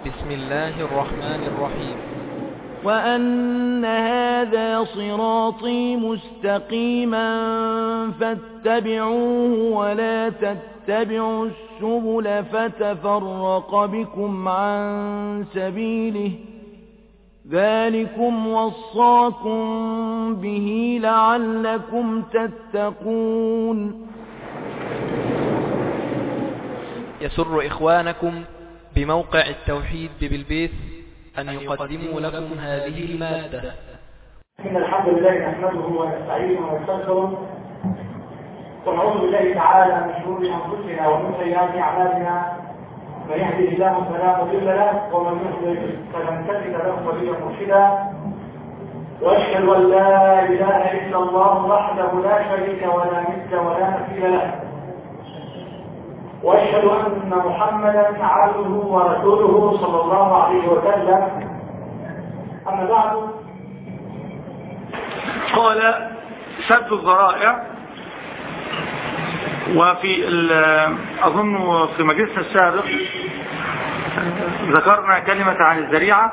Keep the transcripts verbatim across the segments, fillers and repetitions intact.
بسم الله الرحمن الرحيم. وأن هذا صراطي مستقيما فاتبعوه ولا تتبعوا السبل فتفرق بكم عن سبيله ذلكم وصاكم به لعلكم تتقون. يسر إخوانكم بموقع التوحيد ببلبيس أن يقدموا لكم هذه المادة. إن الحمد لله نحمده ونستعينه ونستغفره ونعوذ بالله تعالى من شرور أنفسنا ومن سيئات أعمالنا، من يهده الله فلا مضل له ومن يضلل فلن تجد له وليا مرشدا، وأشهد أن لا إله إلا الله وحده لا شريك ولا ند ولا مثيل له، وأشهد أن محمدا عبده ورسوله صلى الله عليه وسلم. أما بعد، قال سد الذرائع. وفي أظن في مجلسنا السابق ذكرنا كلمة عن الذريعة،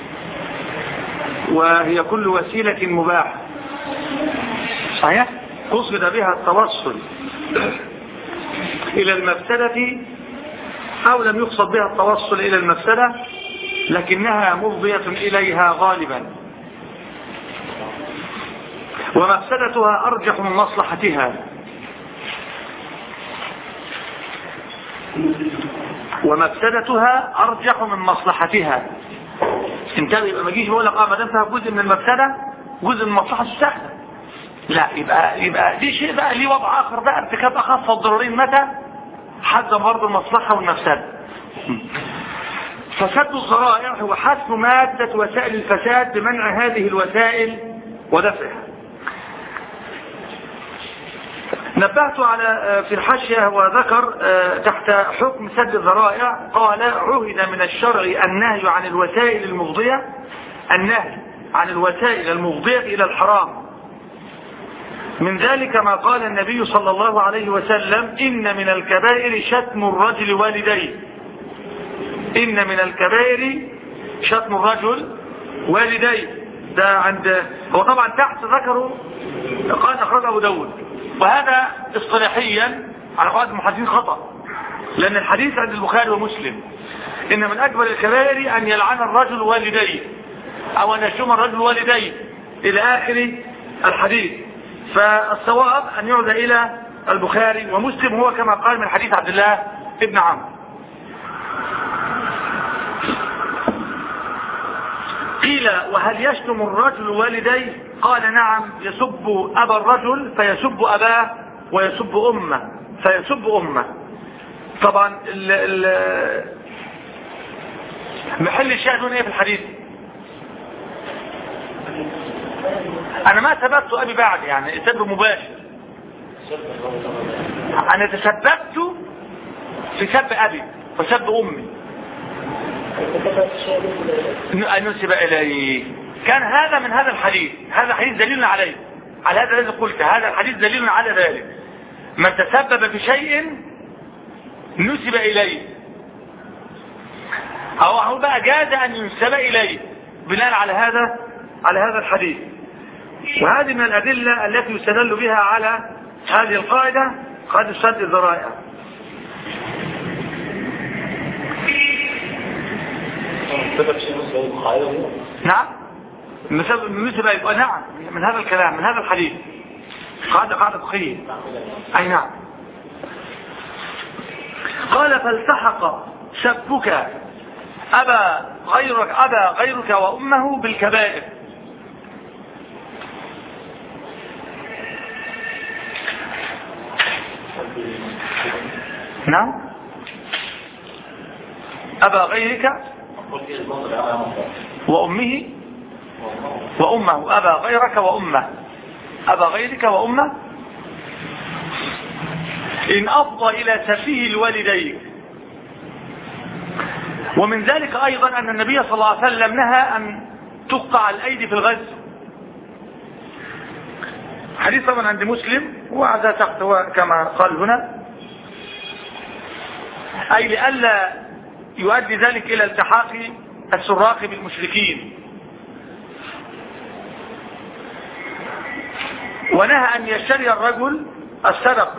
وهي كل وسيلة مباحة صحيح قصد بها التوصل إلى المفسدة أو لم يقصد بها التوصل إلى المفسدة، لكنها مفضية إليها غالبا، ومفسدتها أرجح من مصلحتها. ومفسدتها أرجح من مصلحتها. انتبه، يبقى ما جيش بقول لك اه ما دام فيها جزء من المفسدة جزء من مصلحة السهلة، لا، يبقى يبقى دي شيء بقى ليه وضع آخر بقى، ارتكاب أخف الضررين متى حد برضه المصلحة والمفسدة. فسد الذرائع هو حسم مادة وسائل الفساد بمنع هذه الوسائل ودفعها. نبهت على في الحاشية وذكر تحت حكم سد الذرائع، قال عهد من الشرع النهي عن الوسائل المفضية، النهي عن الوسائل المفضية إلى الحرام. من ذلك ما قال النبي صلى الله عليه وسلم: إن من الكبائر شتم الرجل والديه. إن من الكبائر شتم الرجل والديه. ده عند هو طبعا تحت ذكره قال أخرج أبو داود، وهذا اصطلاحيا على قواعد المحدثين خطأ، لأن الحديث عند البخاري ومسلم: إن من أكبر الكبائر أن يلعن الرجل والديه أو أن يشتم الرجل والديه إلى آخر الحديث. فالصواب أن يعود إلى البخاري ومسلم، هو كما قال من حديث عبد الله ابن عمرو. قيل: وهل يشتم الرجل والديه؟ قال: نعم، يسب أبا الرجل فيسب أباه، ويسب أمه فيسب أمه. طبعا ال ال محل الشاهد هنا ايه في الحديث؟ انا ما سببت ابي بعد، يعني سب مباشر. انا تسببت في سب ابي وسب امي، ان نسب اليه. كان هذا من هذا الحديث، هذا الحديث دليل عليه، على هذا الذي قلت، هذا الحديث دليل على ذلك. من تسبب في شيء نسب اليه، او هو بقى جاز ان ينسب اليه بناء على هذا على هذا الحديث. وهذه من الأدلة التي يستدل بها على هذه القاعدة، قاعدة سد الذرائع. نعم، بالنسبة يبقى نعم من هذا الكلام، من هذا الحديث، قاعدة قاعدة فقهية. أي نعم. قال: فالتحق سبك أبا غيرك أبا غيرك وأمه بالكبائر. نعم، أبا غيرك وأمه وأمه أبا غيرك وأمه أبا غيرك وأمه إن أفضى إلى سفيه الوالدين. ومن ذلك أيضا أن النبي صلى الله عليه وسلم نهى أن تقطع الأيدي في الغزو. حديث طبعا عند مسلم، وهذا تحت كما قال هنا، أي لئلا يؤدي ذلك إلى التحاق السراق بالمشركين. ونهى أن يشتري الرجل السرق.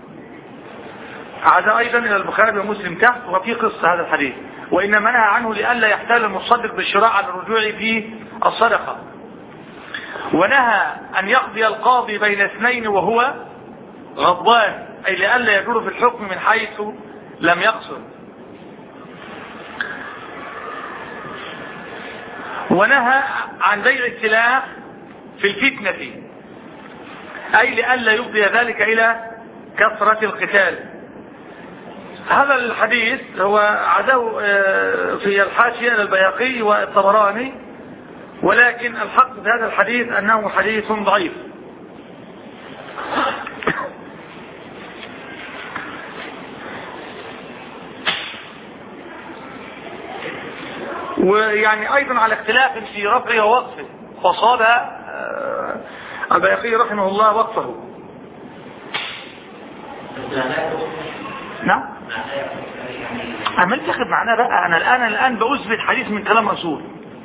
هذا أيضا إلى البخاري ومسلم تحت، وفي قصة هذا الحديث. وإنما نهى عنه لئلا يحتال المصدق بالشراء على الرجوع في الصدقة. ونهى أن يقضي القاضي بين اثنين وهو غضبان، أي لئلا يجور في الحكم من حيث لم يقصد. ونهى عن بيع السلاح في الفتنة، أي لئلا يفضي ذلك إلى كثرة القتال. هذا الحديث هو عزاه في الحاشية للبيهقي والطبراني، ولكن الحق في هذا الحديث أنه حديث ضعيف. ويعني أيضا على اختلاف في رفعه ووقفه، فصاب البيهقي رحمه الله وقفه. نعم عمل تاخد معنا بقى. أنا الآن الآن بأثبت حديث من كلام رسول.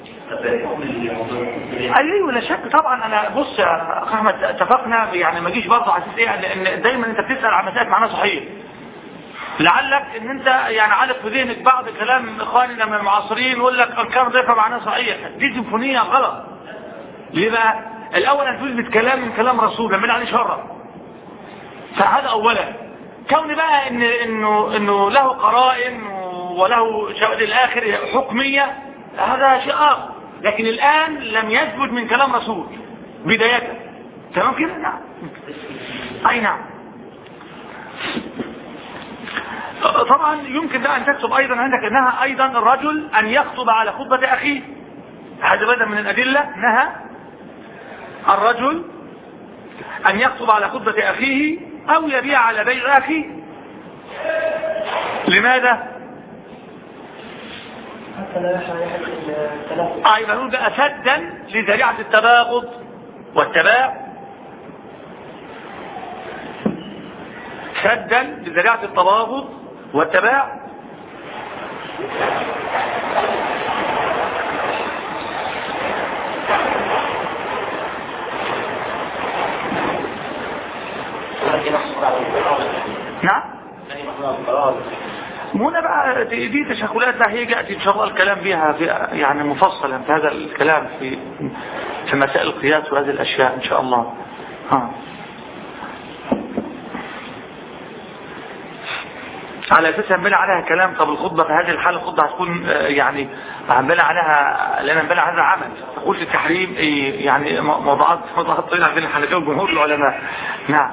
أي ولا شك طبعا. أنا بص يا أحمد، اتفقنا يعني ما جيش برضه على اساس إيه، لأن دايما أنت بتسأل عن مسائل معناها صحيح، لعلك ان انت يعني عارف في ذهنك بعض كلام اخواننا من المعاصرين يقول لك الكلام ده معناه صحيح، دي سيمفونيه غلط. ليه بقى؟ الاول ان تثبت كلام من كلام رسول من عليه شرع، فهذا اولا. كون بقى ان انه انه له قرائن وله شواهد الاخر حكميه، هذا شيء اخر. لكن الان لم يثبت من كلام رسول بدايه، تمام كده؟ نعم. اي نعم. طبعا يمكن ده ان تكتب ايضا عندك انها ايضا الرجل ان يخطب على خطبة اخيه. هذا بدأ من الادلة. نهى الرجل ان يخطب على خطبة اخيه او يبيع على بيع اخيه. لماذا؟ ايضا نقول بقى سدا لذريعة التباغض والتباع، سدا لذريعة التباغض والتباع. نعم. هنا بقى دي تشكلات بقى هي جاءت ان شاء الله الكلام بها في يعني مفصلا في هذا الكلام في في مسائل القياس وهذه الاشياء ان شاء الله. ها على اساس هنبني عليها كلام. طب الخطبه في هذه الحاله الخطبه هتكون يعني هنبني عليها، لان هنبني على هذا عمل. قلت التحريم يعني موضوعات موضوعات طويله بين الحنفيه وجمهور العلماء. نعم.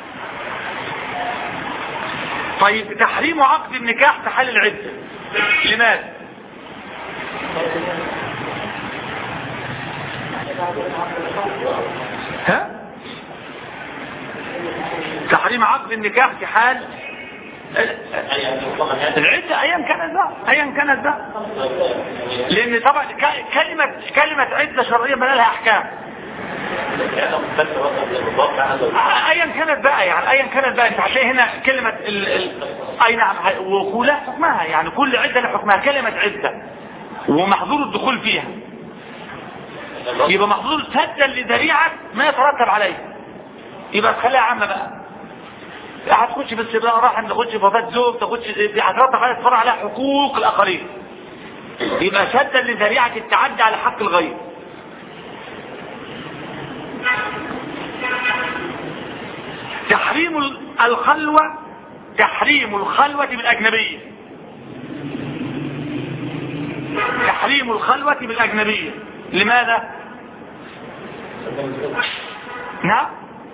طيب تحريم عقد النكاح في حال العده، لماذا؟ ها؟ تحريم عقد النكاح في حال العدة ايام كانت بقى ايام كانت بقى لان طبعا كلمة كلمة عدة شرعية بقى لها احكام ايام كانت بقى يعني ايام كانت بقى. انت هتلاقي هنا كلمة ال... ال... اي نعم وكلها حكمها، يعني كل عدة لها حكمها. كلمة عدة ومحظور الدخول فيها يبقى محظور سدا لذريعة ما يترتب عليه، يبقى تخليها عامة بقى. هتخش في السباق راح تخش في وفاة زوج، تخش هترتب عليها تفرع عليها حقوق الاخرين، يبقى سدا لذريعة التعدي على حق الغير. تحريم الخلوة، تحريم الخلوة بالأجنبية، تحريم الخلوة بالأجنبية. لماذا؟ نعم.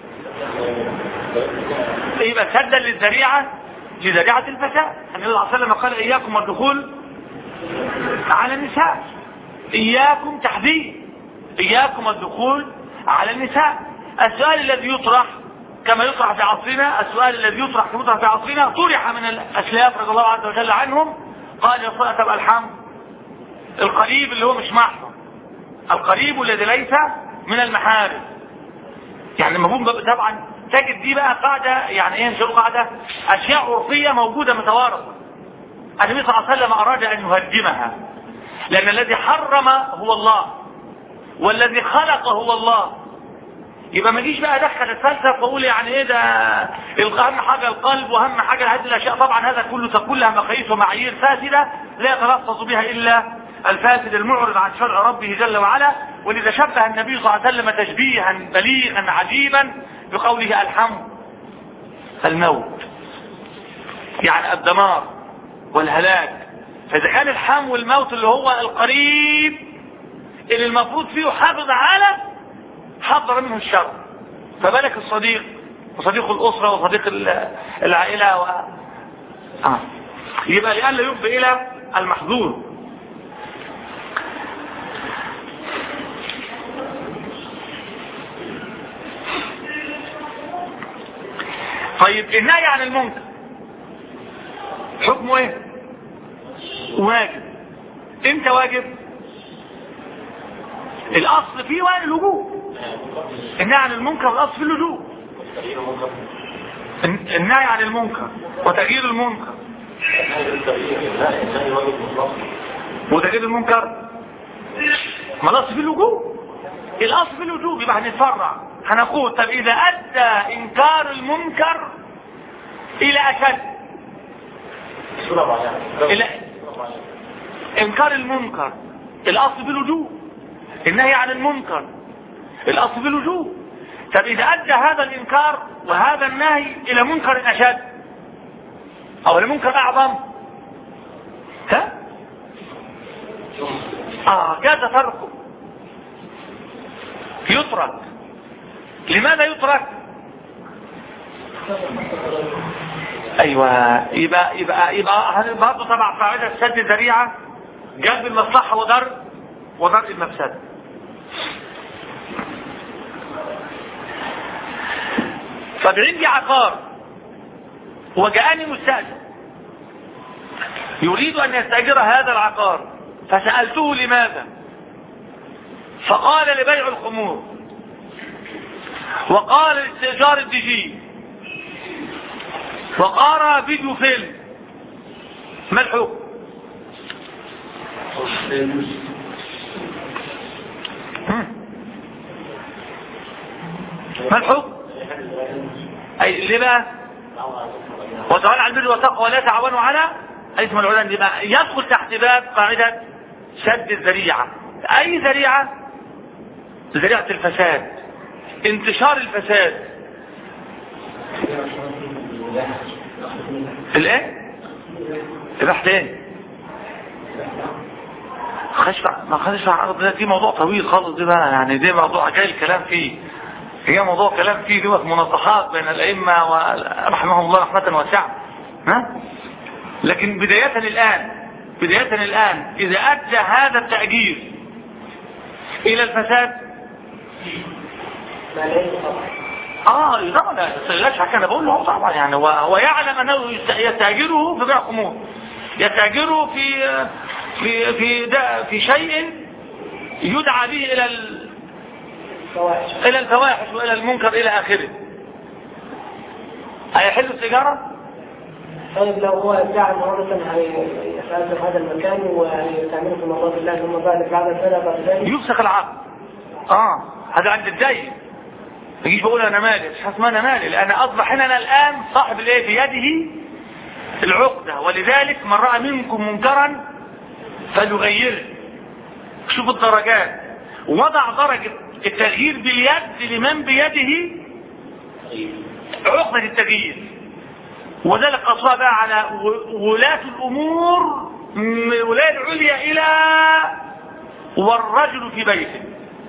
يبقى سدا للذريعة لذريعة الفساد. النبي صلى الله عليه وسلم قال إياكم والدخول على النساء، إياكم تحذير، إياكم الدخول على النساء. السؤال الذي يطرح كما يطرح في عصرنا، السؤال الذي يطرح كما يطرح في عصرنا طرح من الأسلاف رضي الله عز وجل عنهم. قال يا صلاة تبقى الحمد القريب اللي هو مش محرم، القريب الذي ليس من المحارم. يعني المفهوم طبعا تجد دي بقى قاعدة، يعني ايه نشوف قاعدة اشياء عرفية موجودة متوارثة. النبي صلى الله عليه وسلم أراد أن يهدمها، لأن الذي حرم هو الله والذي خلق هو الله. يبقى ما جيش بقى ادخل الفلسفه واقول يعني ايه ده اهم حاجه القلب واهم حاجه هذه الاشياء. طبعا هذا كله كلها مقاييس ومعايير فاسده لا يتلفظ بها الا الفاسد المعرض عن شرع ربه جل وعلا. ولذا شبه النبي صلى الله عليه وسلم تشبيها بليغا عجيبا بقوله الحم الموت، يعني الدمار والهلاك. فاذا كان الحم والموت اللي هو القريب اللي المفروض فيه حافظ على حضر منه الشر، فبالك الصديق وصديق الأسرة وصديق العائلة و... آه. يبقى لألا يفضي إلى المحظور. طيب النهي عن المنكر حكمه ايه؟ واجب. امتى واجب؟ الاصل فيه وين الوجوب. النهي عن المنكر الاصل في اللجوء. النهي عن المنكر وتغيير المنكر وتغيير المنكر ما الاصل في اللجوء. الاصل في اللجوء. يبقى هنتفرع هنقول طب اذا ادى انكار المنكر الى اشد، الى انكار المنكر الاصل في اللجوء. النهي عن المنكر الاصل في اللجوء. طب اذا ادى هذا الانكار وهذا النهي الى منكر اشد او الى منكر اعظم، ها اه جاز تركه، يترك. لماذا يترك؟ ايوه يبقى يبقى يبقى برضه تبع قاعده سد الذريعه، جلب المصلحه ودرء ودرء المفسده. طب عندي عقار وجاءني مستأجر يريد ان يستأجر هذا العقار، فسألته لماذا؟ فقال لبيع الخمور، وقال لاستئجار الدي جي، وقال فيديو فيلم. ما الحكم؟ ما الحكم؟ اي ليه بقى؟ وتعالى على البر والتقوى ولا تعاونوا على اثم والعدوان. يبقى يدخل تحت باب قاعده سد الذريعه. اي ذريعه؟ ذريعه الفساد، انتشار الفساد. الايه؟ تحت ايه؟ خشفع ما خشفع ده دي موضوع طويل خالص دي بقى، يعني دي موضوع جاي الكلام فيه، هي موضوع كلام فيه دوت مناصحات بين الائمه ورحمهم الله رحمه واسعه. ها؟ لكن بدايه الان بدايه الان اذا ادى هذا التأجير الى الفساد اه طبعا لا تستغلش حاجه. انا بقول له طبعا يعني هو يعلم انه يستاجره في بيع خمور، يستاجره في في في ده في شيء يدعى به الى ال... الى الفواحش والى المنكر الى اخره. هيحل السيجاره؟ طيب لو هو ادعى انه مثلا هيستاجر هذا المكان ويستعمله في مرضات الله ثم بعد بعد سنه يفسخ العقد. اه هذا عند الدين. ما تجيش بقول انا مالي، مش حاسس انا مالي، لان اصبح هنا الان صاحب الايه في يده العقده. ولذلك من راى منكم منكرا فليغيره. شوف الدرجات، ووضع درجه التغيير باليد لمن بيده عقده التغيير. وذلك قصها بقى على ولاة الامور من الولايه العليا الى والرجل في بيته.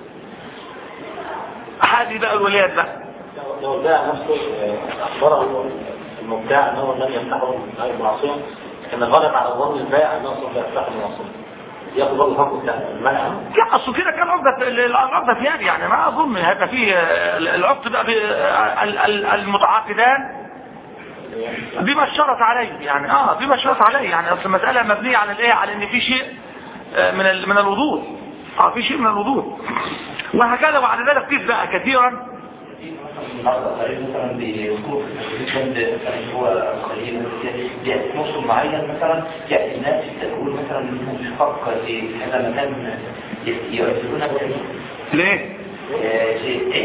هذه بقى الولايات بقى. لو البائع نفسه اخبره المبتاع انه لم يفتحه من غير معصيه، كان غلب على ظن البائع انه سوف يفتح المعصيه، ياخذ برضه الحكم بتاع المنع. لا اصل كده كان عقده العقده في يد، يعني ما اظن هذا فيه العقد بقى المتعاقدان بما اشترط عليه، يعني اه بما اشترط عليه، يعني اصل المساله مبنيه على الايه؟ على ان في شيء من من الوضوح. اه في شيء من الوضوح. وهكذا وعلى ذلك قيس بقى كثيرا بعض الآخرين مثلا بيذكروا في التلفزيون مثلا هو قليل يأتي موسم معين مثلا يأتي الناس يقول مثلا إنهم بيفكر في هذا المكان يؤثرون به. ليه؟ ايه؟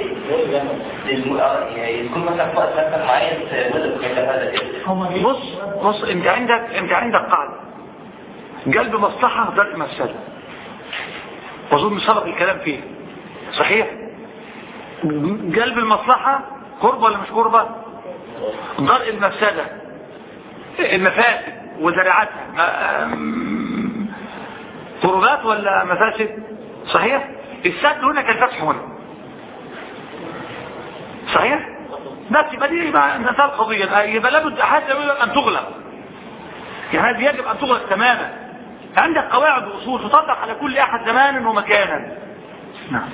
يكون مثلا في وقت مثلا معين ولد كذا هذا كده. بص بص انت عندك انت عندك قاعدة قلب مصلحة درء مفسدة، وظن سبق الكلام فيه صحيح. قلب المصلحة قربة ولا مش قربة؟ درء المفسدة المفاسد وزرعاتها قربات ولا مفاسد؟ صحيح. السد هنا كالفتح هنا صحيح. بس يبقى دي مثال قضية، يبقى لابد حاجة ان تغلق، يعني هذه يجب ان تغلق تماما. عندك قواعد واصول تطبق على كل احد زمانا ومكانا. نعم.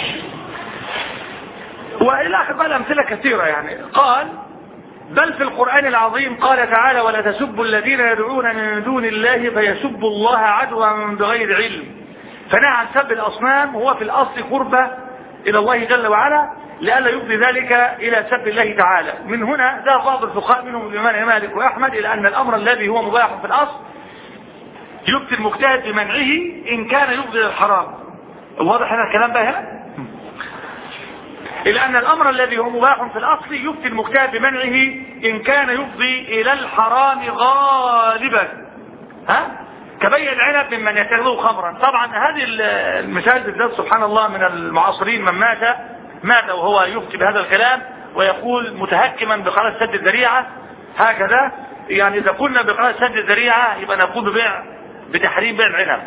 والى اخر بقى الامثله كثيره يعني. قال بل في القرآن العظيم قال تعالى ولا تسبوا الذين يدعون من دون الله فيسبوا الله عدوا بغير علم، فنهى عن سب الاصنام وهو في الاصل قربة الى الله جل وعلا لئلا يفضي ذلك الى سب الله تعالى. من هنا ذهب بعض الفقهاء منهم الامام مالك واحمد الى ان الامر الذي هو مباح في الاصل يفتي المجتهد بمنعه ان كان يفضي الى الحرام. واضح هنا الكلام بقى هنا؟ إلى أن الأمر الذي هو مباح في الأصل يفتي المجتهد بمنعه إن كان يفضي إلى الحرام غالبا، ها؟ كبيع العنب ممن يتخذه خمرا. طبعا هذه المثال بالذات سبحان الله من المعاصرين من مات مات وهو يفتي بهذا الكلام ويقول متهكما بقرار سد الذريعة هكذا. يعني إذا قلنا بقرار سد الذريعة يبقى نقول ببيع بتحريم بيع العنب،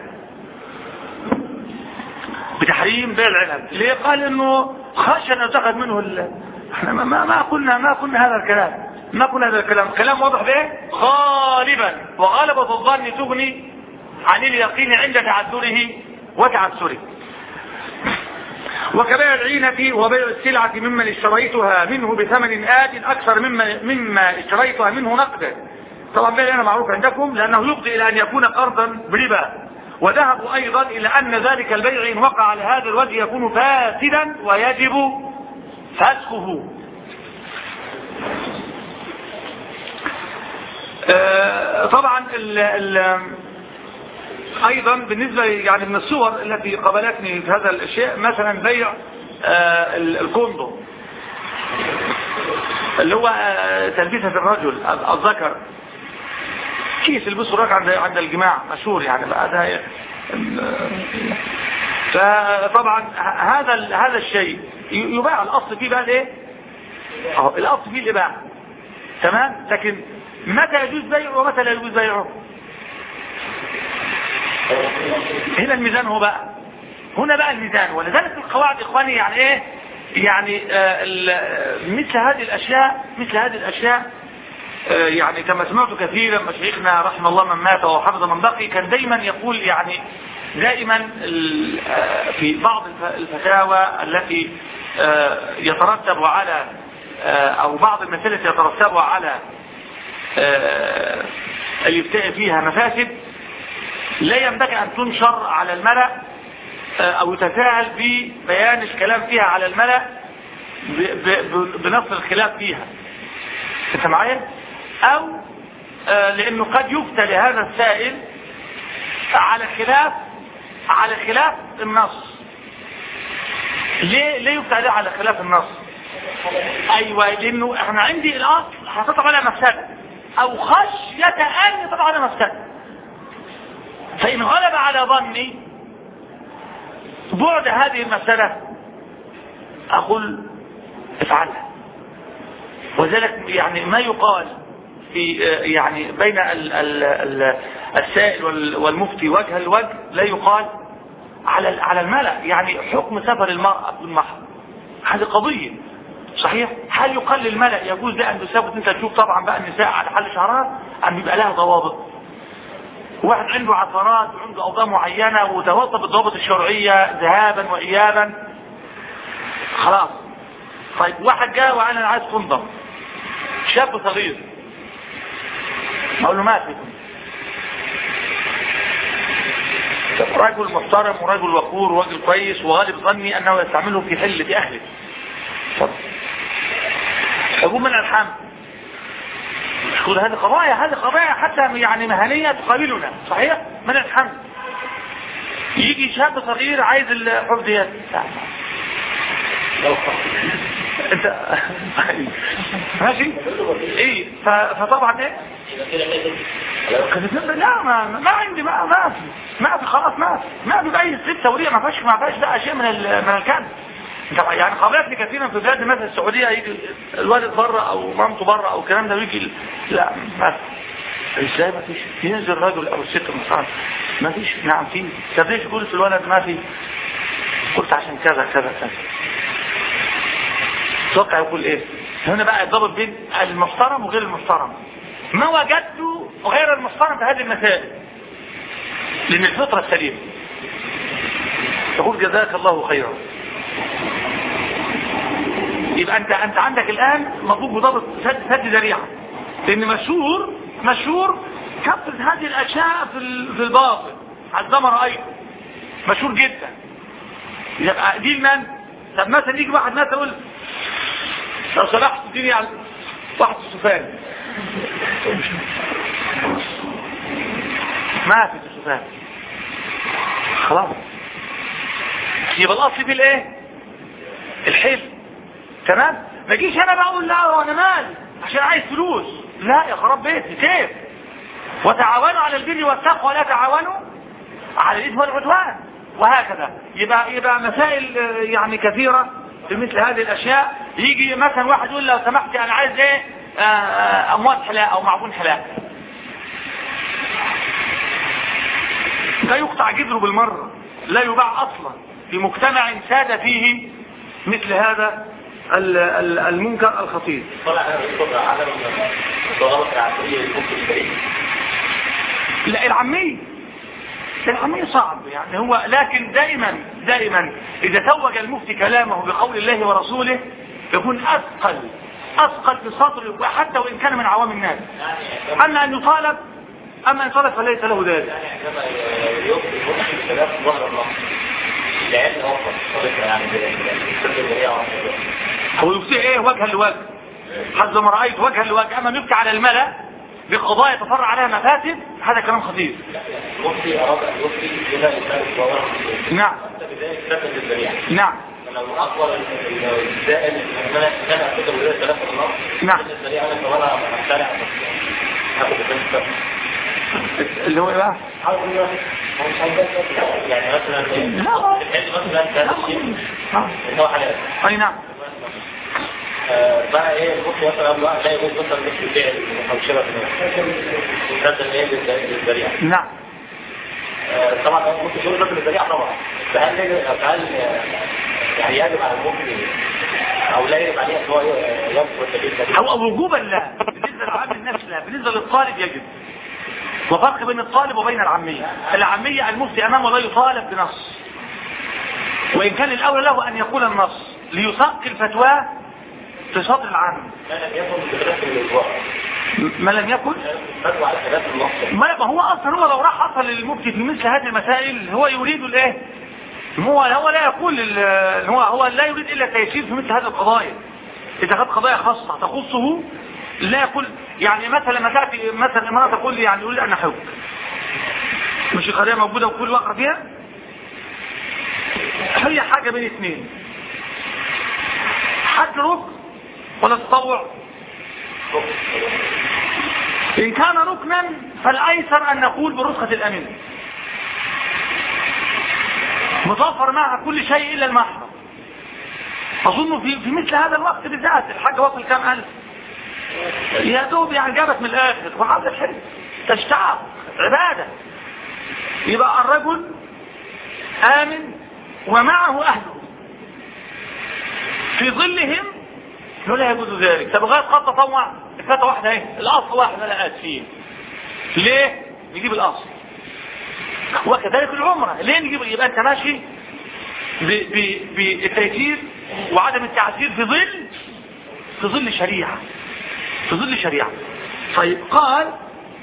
بتحريم بيع العنب. ليه؟ قال انه خشى ان يتخذ منه ال... احنا ما, ما قلنا ما قلنا هذا الكلام ما قلنا هذا الكلام كلام واضح بايه؟ غالبا وغالبة الظن تغني عن اليقين عند تعذره وتعسره. وكبيع العينة وبيع السلعة ممن اشتريتها منه بثمن آت أكثر مما مما اشتريتها منه نقدا. طبعا بيع العينة معروف عندكم لأنه يفضي إلى أن يكون قرضا بربا. وذهبوا أيضا إلى أن ذلك البيع إن وقع على هذا الوجه يكون فاسدا ويجب فسخه. آه طبعا ال ال أيضا بالنسبة يعني من الصور التي قابلتني في هذا الشيء مثلا بيع آه الكوندو اللي هو آه تلبيسة الرجل الذكر، كيس يلبسه الراجل عند عند الجماع مشهور يعني بقى ده. فطبعا هذا هذا الشيء يباع الاصل فيه بقى ايه؟ اهو الاصل فيه الاباحه تمام، لكن متى يجوز بيعه ومتى لا يجوز بيعه؟ هنا الميزان هو بقى هنا بقى الميزان. ولذلك القواعد اخواني يعني ايه؟ يعني آه مثل هذه الاشياء مثل هذه الاشياء يعني كما سمعت كثيرا مشايخنا رحمه الله من مات وحفظ من بقي كان دايما يقول يعني دائما في بعض الفتاوى التي يترتب على او بعض المسائل التي يترتب على الإفتاء فيها مفاسد لا ينبغي ان تنشر على الملأ او يتساهل ببيان الكلام فيها على الملأ بنص الخلاف فيها. انت معايا؟ او آه لانه قد يفتى لهذا السائل على خلاف على خلاف النص. ليه ليه يفتى عليه على خلاف النص؟ ايوه لانه احنا عندي الاصل هتطلع على مفسده او خشيه ان يطلع على مفسده، فان غلب على ظني بعد هذه المفسده اقول افعلها. وذلك يعني ما يقال في يعني بين ال ال ال السائل والمفتي وجه الوجه لا يقال على على الملأ. يعني حكم سفر المرأة بالمحرم هذه قضية صحيح. هل يقال للملأ يجوز لها ان تسافر؟ انت تشوف طبعا بقى النساء على حل شعرها ان يبقى لها ضوابط. واحد عنده عثرات وعنده اوضاع معينة وتوظف بالضوابط الشرعية ذهابا وايابا خلاص. طيب واحد جاء وقال انا عايز كوندوم، شاب صغير، اقول له ما في رجل محترم ورجل وقور ورجل كويس وغالب ظني انه يستعمله في حل في اهله. حبوب منع الحمل. كل هذه قضايا هذه قضايا حتى يعني مهنية تقابلنا صحيح. منع الحمل. يجي شاب صغير عايز الحب ديت انت ماشي ايه فطبعا ايه لا ما, ما عندي ما ما في ما في خلاص ما في ما في باي ست توريه ما فيش ما فيش بقى شيء من من الكلام. يعني قابلتني كثيرا في بلاد مثل السعوديه يجي الوالد بره او مامته بره او الكلام ده ويجي لا ما في ازاي ما فيش ينزل الرجل او الست مثلا ما فيش. نعم في طب ليش قلت الولد ما في؟ قلت عشان كذا كذا كذا. توقع يقول ايه هنا بقى الضابط بين المحترم وغير المحترم. ما وجدت غير المحترم في هذه المسائل لان الفطره السليمه. يقول جزاك الله خيرا. يبقى انت انت عندك الان مطلوب بضابط سد سد ذريعه لان مشهور مشهور كثرة هذه الاشياء في في الباطل عندما رايت مشهور جدا. يبقى دي المن طب مثلا يجي واحد مثلا يقول لو سمحت اديني على واحد السفان ما في السفان خلاص. يبقى الاصل في الايه الحل تمام. ما جيش انا بقول لا وانا مالي عشان عايز فلوس لا يا خراب بيتي كيف. وتعاونوا على البر والتقوى ولا تعاونوا على الاثم والعدوان وهكذا. يبقى يبقى مسائل يعني كثيره في مثل هذه الاشياء. يجي مثلا واحد يقول لو سمحت انا عايز ايه اموات حلاق او معجون حلاق لا يقطع جذره بالمره لا يباع اصلا في مجتمع ساد فيه مثل هذا المنكر الخطير. لا العامية العامية صعب يعني هو لكن دائما دائما اذا توج المفتي كلامه بقول الله ورسوله يكون اثقل اثقل في صدره وحتى وان كان من عوام الناس. اما ان يطالب اما ان يطالب فليس له ذلك. هو يفتي ايه وجها لوجه حسب ما رأيت وجها لوجه. اما يفتي على الملأ بقضايا يتفرع عليها مفاسد هذا كلام خطير. المفتي اراد ان يفتي الى نعم نعم لو اقوى الزائد ان انا كان اكتب ولايه ثلاثه النص نعم السريع انا طبعا مخترع اللي هو ايه بقى يعني مثلا لا مثلا هذا الشيء هو حلال اي نعم بقى ايه المفتي مثلا لا لا يجوز مثلا مثل البيع او شراء مثلا ايه للذريعه نعم طبعا ممكن تقول مثل الذريعه طبعا فهل هل يعني يجب على المفتي او لا يجب عليه ان هو ينفذ التجديد هو وجوبا لا بالنسبه لعام النفس لا بالنسبه للطالب يجب. وفرق بين الطالب وبين العامية. العامية المفتي امامه لا يطالب بنص وان كان الاولى له ان يقول النص ليثقل فتواه في سطر العام. ما لم يكن فتوى على خلاف النص ما هو اصلا هو لو راح اصل للمفتي في مثل هذه المسائل هو يريد الايه هو هو لا يقول هو هو لا يريد الا التيسير في مثل هذه القضايا. اذا كانت قضايا خاصه تخصه لا يقول يعني مثلا لما تاتي مثلا امراه تقول لي يعني اريد ان احج مش القضيه موجوده وكل واقع فيها هي حاجه بين اثنين حج ركن ولا تطوع. ان كان ركنا فالايسر ان نقول برخصه الامين متوفر معها كل شيء الا المحرم. اظن في في مثل هذا الوقت بالذات الحاجه وصل كام الف يا دوب يعني جابت من الاخر وعاوز الحج تشتاق عباده. يبقى الرجل امن ومعه اهله في ظلهم لا يجوز ذلك. طب غايه قد تطوع الفتره واحده اهي الاصل واحد لا قاعد فيه ليه نجيب الاصل. وكذلك العمره ليه نجيب يبقى انت ماشي بالتيسير وعدم التعسير في ظل في ظل شريعه في ظل شريعه. طيب قال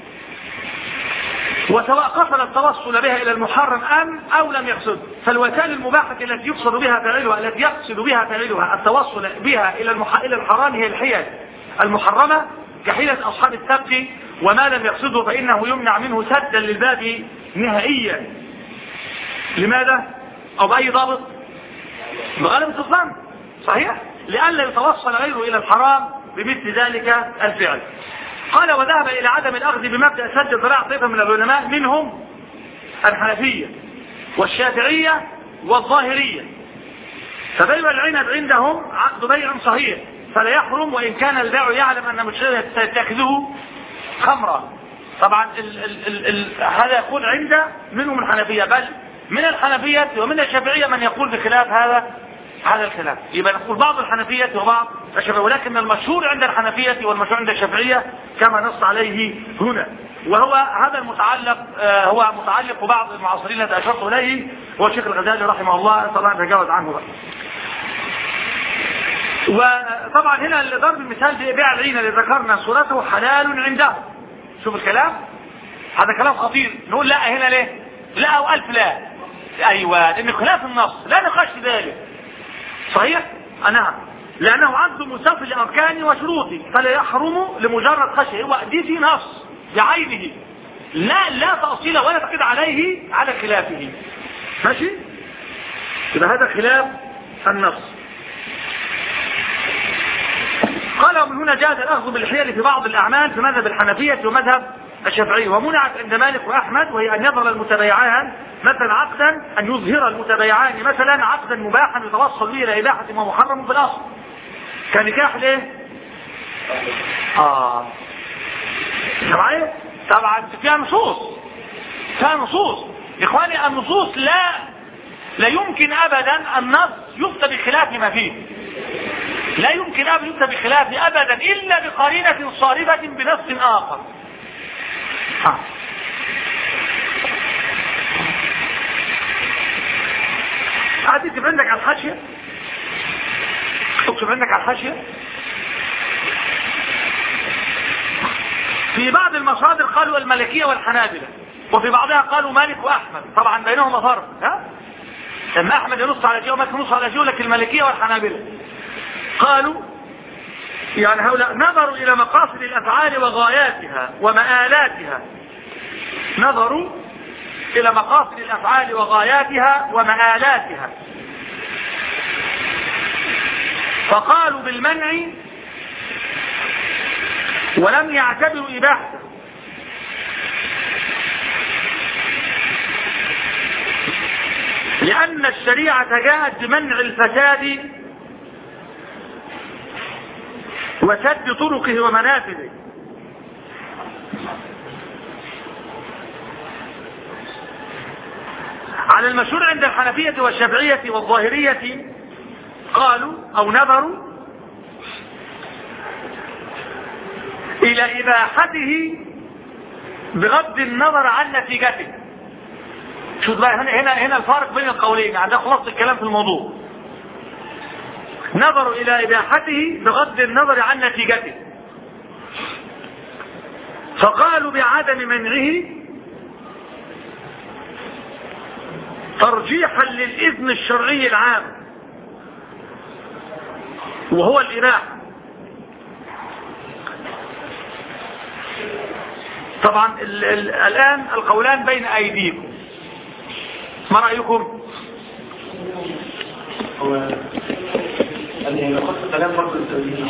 وسواء قصد التوصل بها الى المحرم ام او لم يقصد فالوسائل المباحه التي يقصد بها فاعلها التي يقصد بها فاعلها التوصل بها الى الى الحرام هي الحيل المحرمة كحيلة أصحاب السبت وما لم يقصده فإنه يمنع منه سدا للباب نهائيا. لماذا؟ أو بأي ضابط؟ بغلبة الظن، صحيح؟ لئلا يتوصل غيره إلى الحرام بمثل ذلك الفعل. قال وذهب إلى عدم الأخذ بمبدأ سد الذراع طائفة من العلماء منهم الحنفية والشافعية والظاهرية. فبيع العنب عندهم عقد بيع صحيح فلا يحرم وإن كان البائع يعلم أن مشتريه سيتخذه خمرا. طبعا ال ال ال ال هذا يكون عند منهم الحنفية، بل من الحنفية ومن الشافعية من يقول بخلاف هذا هذا الخلاف. يبقى نقول بعض الحنفية وبعض الشافعية، ولكن المشهور عند الحنفية والمشهور عند الشافعية كما نص عليه هنا. وهو هذا المتعلق آه هو متعلق بعض المعاصرين الذي أشرت إليه هو الشيخ الغزالي رحمه الله، طبعا تجاوز عنه بقى. وطبعا هنا ضرب المثال ببيع العين اللي ذكرنا صورته حلال عنده. شوف الكلام، هذا كلام خطير. نقول لا هنا ليه؟ لا او الف لا. ايوه، لان خلاف النص لا نقاش في ذلك. صحيح؟ نعم، لانه عقد مسافر لاركانه وشروطه فلا يحرم لمجرد خشيه. هو دي في نص بعينه، لا لا تأصيل ولا تقيد عليه على خلافه. ماشي؟ يبقى هذا خلاف النص. قال ومن هنا جاز الأخذ بالحيل في بعض الأعمال في مذهب الحنفية ومذهب الشافعي، ومنعت عند مالك وأحمد، وهي أن يظهر المتبايعان مثلا عقدا، أن يظهر المتبايعان مثلا عقدا مباحا يتوصل به إلى إباحة ما محرم في الأصل كنكاح ليه؟ آه سمعي؟ طبعا فيها نصوص فيها نصوص إخواني. النصوص لا لا يمكن أبدا النص يفتى بخلاف ما فيه، لا يمكن أن يفتى بخلاف أبدا إلا بقرينة صارفة بنص آخر. ها. اكتب عندك على الحاشية، اكتب عندك على الحاشية. في بعض المصادر قالوا المالكية والحنابلة، وفي بعضها قالوا مالك وأحمد، طبعا بينهما فرق. ها؟ لما أحمد ينص على شيء ومالك ينص على شيء، لكن المالكية والحنابلة قالوا يعني هؤلاء نظروا إلى مقاصد الأفعال وغاياتها ومآلاتها، نظروا إلى مقاصد الأفعال وغاياتها ومآلاتها، فقالوا بالمنع ولم يعتبروا إباحته، لأن الشريعة جاءت بمنع الفساد وسد طرقه ومنافذه. على المشهور عند الحنفية والشافعية والظاهرية قالوا أو نظروا إلى إباحته بغض النظر عن نتيجته. شوف بقى هنا هنا هنا الفارق بين القولين، يعني ده خلاص الكلام في الموضوع. نظروا إلى إباحته بغض النظر عن نتيجته، فقالوا بعدم منعه ترجيحا للإذن الشرعي العام وهو الإباحة. طبعا ال ال الآن القولان بين أيديكم، ما رأيكم؟ يعني لو قلت كلام برضه التوجيه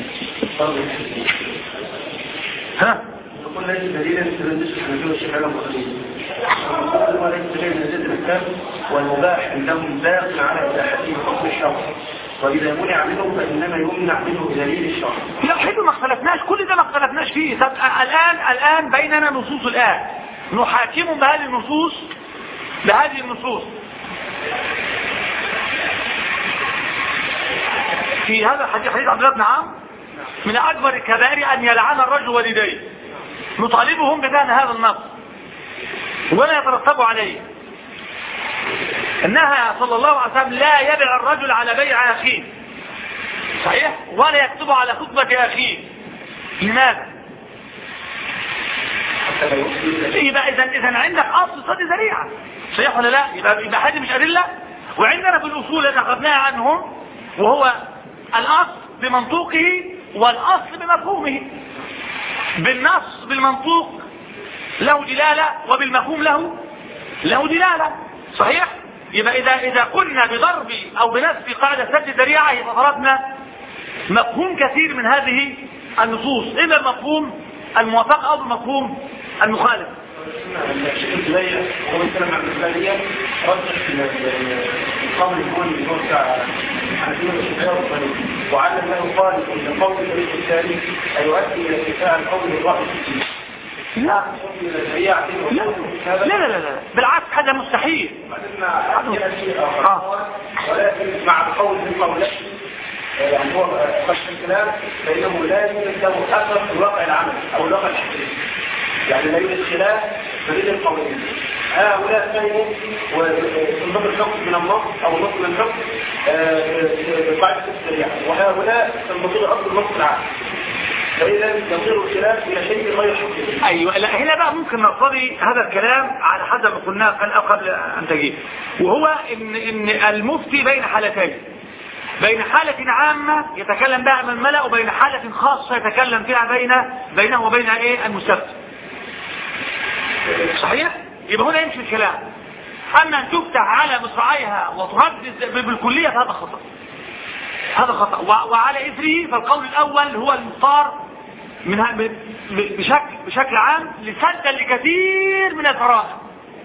ها؟ يقول ليس دليلا لتردش الحنفية والشافعية والمسلمين. يقول ليس دليلا لزيادة الأحكام والمباح عندهم باق على إباحته حكم الشرع، وإذا منع منه فإنما يمنع منه بدليل الشرع. لا حلو، ما اختلفناش، كل ده ما اختلفناش فيه. طب الآن الآن بيننا نصوص الآن نحاكم بهذه النصوص بهذه النصوص في هذا الحديث، حديث عبد الله بن عمرو: من أكبر الكبائر أن يلعن الرجل والديه. نطالبهم بفهم هذا النص ولا يترتب عليه. إنها صلى الله عليه وسلم لا يبع الرجل على بيع أخيه، صحيح، ولا يكتب على خطبة أخيه. لماذا؟ يبقى إذا إذا عندك أصل صد ذريعة، صحيح ولا لا؟ يبقى يبقى هذه مش أدلة. وعندنا في الأصول اللي أخذناها عنهم وهو الأصل بمنطوقه والاصل بمفهومه، بالنص بالمنطوق له دلالة وبالمفهوم له له دلالة. صحيح؟ يبقى إذا إذا قلنا بضرب أو بنسب قاعدة سد الذريعة يبقى فرضنا مفهوم كثير من هذه النصوص، إما المفهوم الموافق أو المفهوم المخالف. الشيخ الزبير هو يتكلم عن المثالية رجح القول يكون بنوع حنفية الشفاء والطريق، وعلم له خالف من قول الطريق الثاني أن يؤدي إلى ارتفاع القول الواحد في لا لا لا لا لا بالعكس هذا مستحيل. ولكن مع القول بالقولين يعني هو قصد الكلام فإنه لا يوجد له أثر في الواقع العملي أو الواقع الحقيقي، يعني لا يوجد خلاف بين القولين. هؤلاء فهموا وانضم الحكم من النص أو النص من الحكم بقاعدة الشريعة، وهؤلاء تنبطون أصل النص العام، فإذا يصير الخلاف إلى شيء غير حقيقي. أيوة، لا هنا بقى ممكن نقتضي هذا الكلام على حسب ما قلناه قبل أن تجيب، وهو إن إن المفتي بين حالتين، بين حالة عامة يتكلم بها من الملأ وبين حالة خاصة يتكلم فيها بين بينه وبين ايه المستفتي. صحيح؟ يبقى هنا يمشي الكلام. اما ان تفتح على مصراعيها وتردد بالكلية فهذا خطأ، هذا خطأ. وعلى اثره فالقول الاول هو المختار من بشكل بشكل عام لسدا لكثير من الفرائض.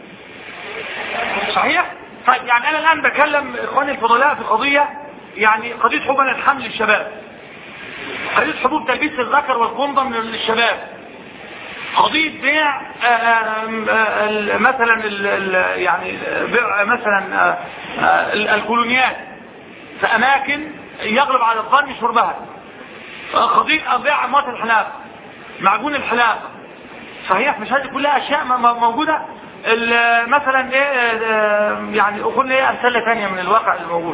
صحيح؟ طيب يعني انا الان بكلم اخواني الفضلاء في قضية، يعني قضية حبوب الحمل للشباب، قضية حبوب تلبيس الذكر والكوندوم للشباب، قضية بيع مثلا يعني بيع مثلا الكولونيات في اماكن يغلب على الظن شربها، قضية بيع اموات الحلاقة، معجون الحلاقة. صحيح؟ مش هذه كلها اشياء موجودة. مثلا ايه يعني قلنا ايه امثله ثانيه من الواقع الموجود،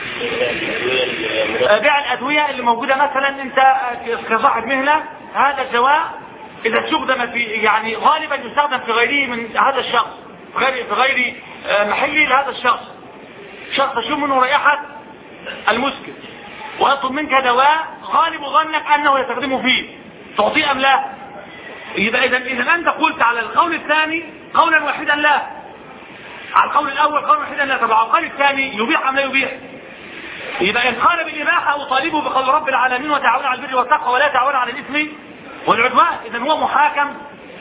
بيع الادويه اللي موجوده. مثلا انت كصاحب مهنه هذا الدواء اذا استخدم في يعني غالبا يستخدم في غيره من هذا الشخص، غير في غير محلي لهذا الشخص، شخص تشم منه رائحه المسكر ويطلب منك دواء غالب ظنك انه يستخدمه فيه، تعطيه ام لا؟ يبقى اذا اذا انت قلت على القول الثاني قولا واحدا لا، على القول الاول قولا واحدا لا، طبعا القول الثاني يبيح ام لا يبيح؟ يبقى ان قال بالاباحه اطالبه بقول رب العالمين وتعاونوا على البر والتقوى ولا تعاونوا على الاثم والعدوان. اذا هو محاكم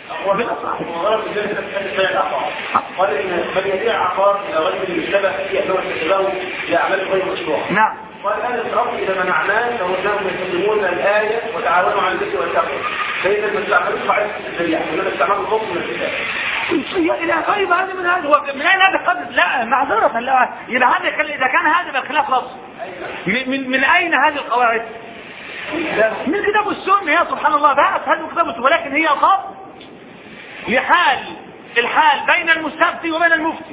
قال ان من يبيع عقار الى غير المشتبه يأتون استخدامه لاعمال غير مشروعه. نعم. قال هذا الأمر إذا منعناه فهم يستخدمون الآية وتعاونوا على البر والتقوى، فإذا ما تستعملوش قاعدة الذريعة ولا تستعملوا الخوف من الكتاب. إلى طيب هذا من هذا من أين هذا قبل؟ لا معذرة، لا إذا هذا إذا كان هذا بالخلاف لفظ من من من أين هذه القواعد؟ من كتاب السنة يا سبحان الله، بقى هذا كتاب السنة، ولكن هي ضبط لحال الحال بين المستفتي وبين المفتي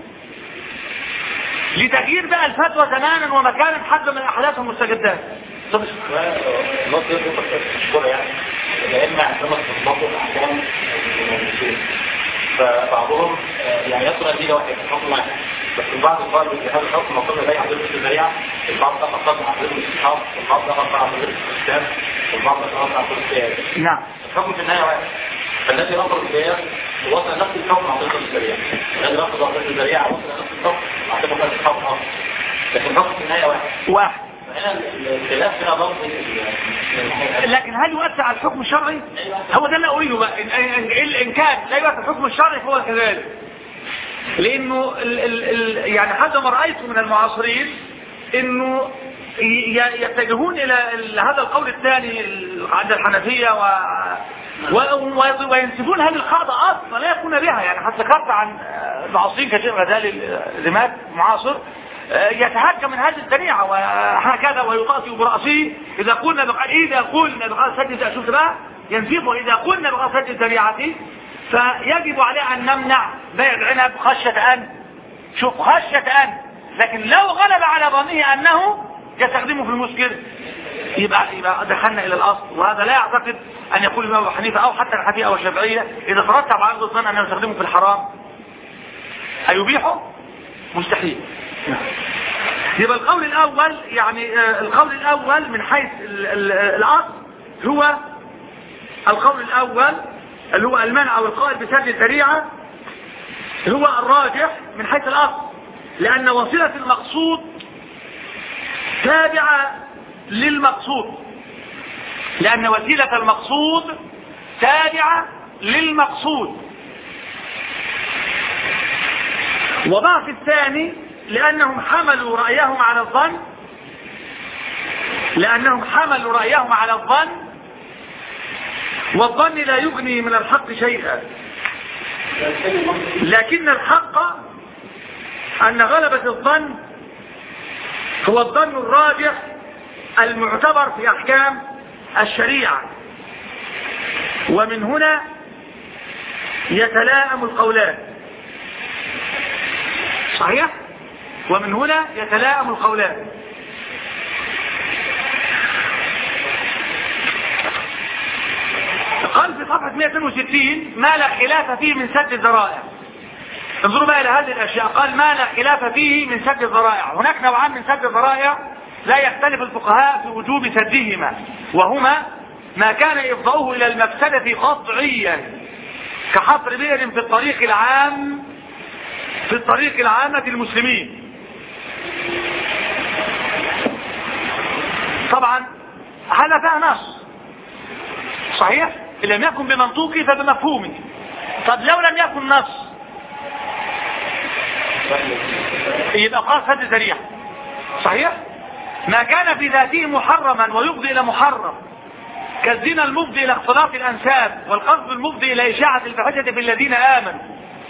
لتغيير بقى الفتوى زمانا ومكانا حسب من الاحداث والمستجدات. طب نص يخطط الشغل يعني لان عندما تطبقوا الاحكام فبعضهم يعني يصل نتيجه واحده حكم واحد، بس البعض قال ان هذا الحكم مقر لا يحدث في الشريعه، البعض قال عن الاستحقاق، البعض قال عن الاستحقاق، البعض قال عن الاستحقاق. نعم. الحكم في النهايه واحد، فالذي رفض الشريعه وصل نفس الحكم عن طريق الشريعه، الذي رفض عن طريق الشريعه وصل نفس الحكم عن طريق الحكم اخر، لكن الحكم في النهايه واحد. واحد. هنا الخلاف هنا ضبط. لكن هل يؤثر على الحكم الشرعي؟ هو ده اللي اقوله بقى، ان, إن كان لا يؤثر الحكم الشرعي فهو كذلك، لانه ال ال ال يعني حسب ما رايت من المعاصرين انه يتجهون الى هذا القول الثاني عند الحنفيه و وينسبون هذه القاعده اصلا لا يكون بها. يعني حتى ذكرت عن المعاصرين كثير غزالي الرماد معاصر يتهكم من هذه الذريعه وهكذا ويطاطئ براسه اذا قلنا بقى اذا قلنا بقى سد شوف بقى ينفض، واذا قلنا بقى سد الذريعه فيجب عليه ان نمنع بيع العنب خشيه ان شوف خشيه ان لكن لو غلب على ظنه انه يستخدمه في المسكر يبقى يبقى دخلنا الى الاصل، وهذا لا يعتقد ان يقول الامام ابو حنيفه او حتى الحنفيه او الشافعيه اذا ترتب على الظن انه يستخدمه في الحرام ايبيحه؟ مستحيل. يبقى القول الاول يعني القول الاول من حيث الاصل هو القول الأول اللي هو المنع والقائل بسد الذريعة هو الراجح من حيث الأصل، لأن وسيلة المقصود تابعة للمقصود، لأن وسيلة المقصود تابعة للمقصود. وضعف الثاني لأنهم حملوا رأيهم على الظن لأنهم حملوا رأيهم على الظن والظن لا يغني من الحق شيئا، لكن الحق أن غلبة الظن هو الظن الراجح المعتبر في أحكام الشريعة. ومن هنا يتلائم القولان. صحيح؟ ومن هنا يتلائم القولان. قال في صفحة مئة واثنين وستين ما لا خلاف فيه من سد الذرائع. انظروا بقى إلى هذه الأشياء. قال ما لا خلاف فيه من سد الذرائع. هناك نوعان من سد الذرائع لا يختلف الفقهاء في وجوب سدهما، وهما ما كان إفضاؤه إلى المفسدة قطعيا كحفر بئر في الطريق العام في الطريق العامة المسلمين. طبعا هذا فيها نص صحيح، إن لم يكن بمنطوقه فبمفهومه. طب لو لم يكن نص يبقى قال سد الذريعة. صحيح؟ ما كان في ذاته محرما ويفضي إلى محرم كالزنا المفضي إلى اختلاط الأنساب والقصد المفضي إلى إشاعة الفاحشة في الذين آمنوا.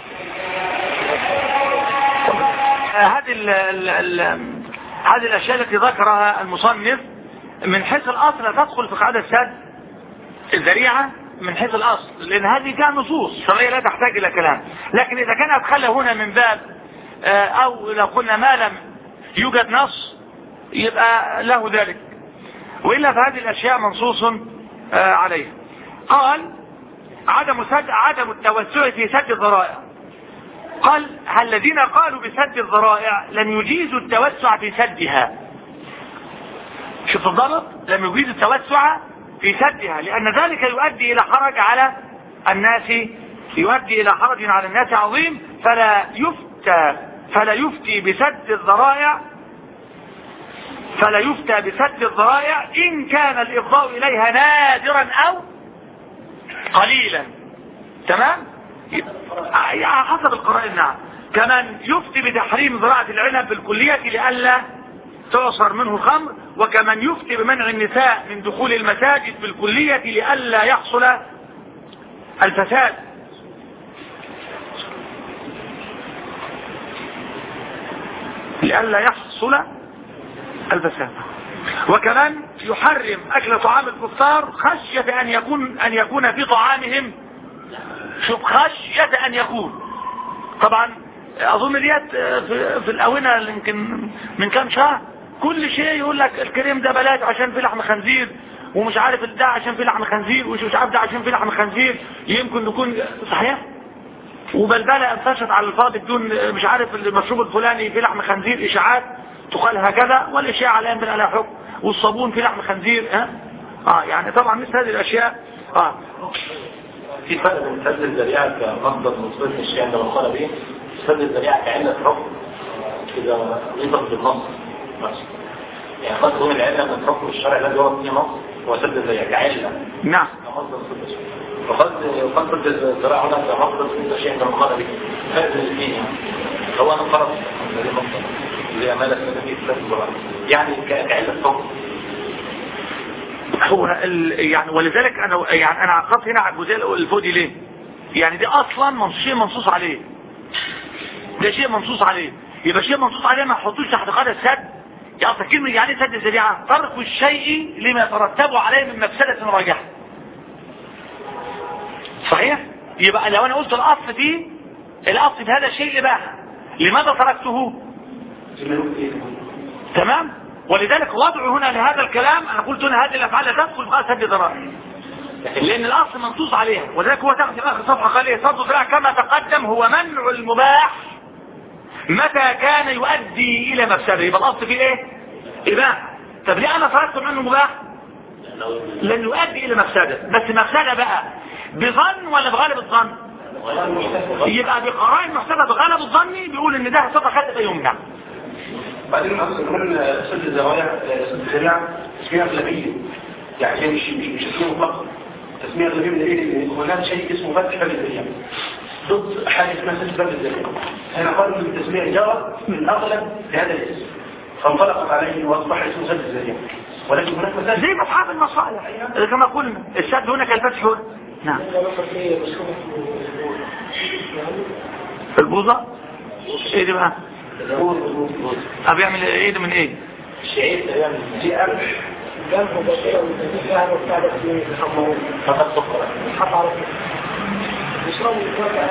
هذه ال ال ال هذه الأشياء التي ذكرها المصنف من حيث الأصل لا تدخل في قاعدة سد الذريعة من حيث الأصل، لأن هذه كان نصوص شرعية لا تحتاج إلى كلام. لكن إذا كان أدخله هنا من باب أو لو قلنا ما لم يوجد نص يبقى له ذلك، وإلا فهذه الأشياء منصوص عليها. قال عدم سد عدم التوسع في سد الذرائع. قال الذين قالوا بسد الذرائع لم يجيزوا التوسع في سدها. شوف الضبط، لم يجيزوا التوسع في سدها لأن ذلك يؤدي إلى حرج على الناس يؤدي إلى حرج على الناس عظيم، فلا يفتى فلا يفتي بسد الذرائع فلا يفتى بسد الذرائع إن كان الإفضاء إليها نادرا أو قليلا. تمام؟ حسب القرائن. نعم. كمان يفتي بتحريم زراعة العنب بالكلية لئلا تعصر منه الخمر، وكمن يفتي بمنع النساء من دخول المساجد بالكلية لئلا يحصل الفساد. لئلا يحصل الفساد. وكمان يحرم أكل طعام الكفار خشية أن يكون أن يكون في طعامهم شوف خشية أن يكون. طبعا أظن ديت في, في الأونة يمكن من كام شهر كل شيء يقول لك الكريم ده بلاش عشان في لحم خنزير، ومش عارف ده عشان في لحم خنزير، ومش عارف ده عشان في لحم خنزير. يمكن يكون صحيح، وبلبلة انتشرت على الفاضي بدون مش عارف المشروب الفلاني في لحم خنزير، إشاعات تقال هكذا، والإشاعة لا ينبغي عليها حكم، والصابون في لحم خنزير. ها اه يعني طبعا مثل هذه الأشياء. اه في فرق بين سد الذريعة كمصدر مصدر الشيء عندما قال به سد الذريعة كعلة حكم إذا يضبط بالنص نفسه، يعني قد تكون العلة من حكم الشرع الذي ورد فيه نص هو سد الذريعة كعلة. نعم. كمصدر مصدر الشيء. وقد يقصد الذراع هنا كمصدر مصدر الشيء عندما قال به فرق بين الاثنين هو أنا قرأت الذي مصدر اللي أمالة سد فيه سد الذراع يعني كعلة حكم. هو يعني ولذلك انا يعني انا عقبت هنا على الجزء الفودي ليه؟ يعني دي اصلا شيء منصوص عليه، ده شيء منصوص عليه، يبقى شيء منصوص عليه ما تحطوش تحت قاعده السد. يعني اصل كلمه يعني سد الذريعه ترك الشيء لما يترتب عليه من مفسده راجحه. صحيح؟ يبقى لو انا قلت الاصل فيه الاصل في هذا الشيء اباحه، لماذا تركته؟ تمام؟ ولذلك وضعه هنا لهذا الكلام انا قلت هنا هذه الافعال لا تدخل في سد الذرائع لان الاصل منصوص عليها. ولذلك هو تاخذ في اخر صفحه قال ايه؟ سد الذرائع كما تقدم هو منع المباح متى كان يؤدي الى مفسده. يبقى الاصل فيه ايه؟ اباحه. طب ليه انا تركت عنه مباح؟ لانه يؤدي الى مفسده، بس مفسده بقى بظن ولا بغالب الظن؟ يبقى بقرائن محسبه بغالب الظن بيقول ان ده صفه خطأ يمنع. بعدين اصلا كمان سد الزوايا سد الذريعه تسميه اغلبيه، يعني هي مش مش تسميه مطلقه، تسميه اغلبيه من ايه؟ هناك شيء اسمه فتح باب الذريعه ضد حاجه اسمها سد باب الذريعه. هنا قالوا ان التسميه جرت من اغلب لهذا الاسم فانطلقت عليه واصبح اسمه سد الذريعه، ولكن هناك مسائل زي اصحاب المصالح كما قلنا السد هنا كالفتح هنا. نعم. البوظه ايه دي بقى؟ طب يعمل ايه ده من ايه؟ الشعير يعمل دي قمح جنبه بسيطة وتسيح يعني وبتاعدة في الحمام فقط سكر حط على طول يشربوا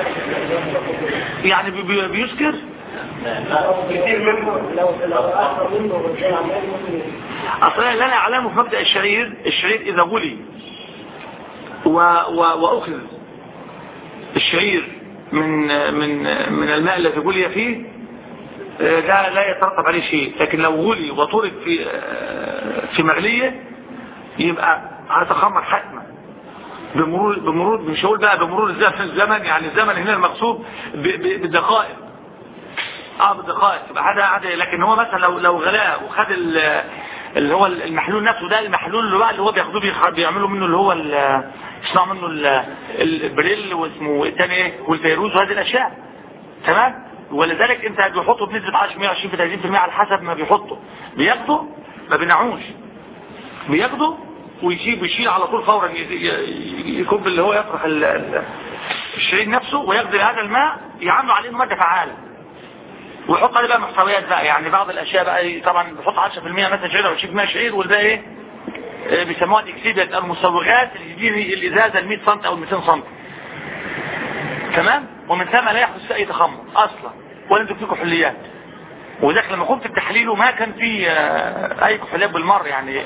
يعني بي بي بيسكر؟ كتير منه لو لو أكثر منه والشيء عمال ممكن أصلا اللي أنا أعلمه في مبدأ الشعير الشعير إذا غلي و و وأخذ الشعير من من من الماء الذي غلي فيه لا لا يترتب عليه شيء، لكن لو غلي وطرد في في مغلية يبقى هيتخمر حتما بمرور بمرور مش هقول بقى بمرور الزمن، يعني الزمن هنا المقصود بالدقائق اه بالدقائق يبقى هذا عادي. لكن هو مثلا لو لو غلاه وخد اللي هو المحلول نفسه ده المحلول اللي بقى اللي هو بياخدوه بيعملوا منه اللي هو يصنعوا منه البريل واسمه الثاني ايه والفيروز وهذه الاشياء تمام. ولذلك انت بيحطوا بنسبه عشرة مية وعشرين ثلاثين بالمية على حسب ما بيحطوا، بياخدوا ما بينعوش بياخدوا ويشيل بيشيل على طول فورا يكب اللي هو يطرح الشعير نفسه وياخد هذا الماء يعملوا عليه ماده فعاله ويحط عليه بقى محتويات بقى، يعني بعض الاشياء بقى طبعا بيحط عشرة بالمية مثلا شعير او عشرين بالمية شعير والباقي ايه بيسموها الاكسيدات المسوغات اللي تجيب الازازه ال مية سم او مئتين سم تمام. ومن ثم لا يحدث اي تخمر اصلا ولا انتوا في كحوليات، وذاك لما قمت بتحليله ما كان في اي كحوليات بالمر يعني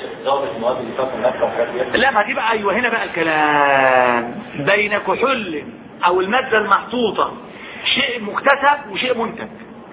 لا ما دي بقى ايوه هنا بقى الكلام بين كحول او الماده المحطوطه شيء مكتسب وشيء منتج.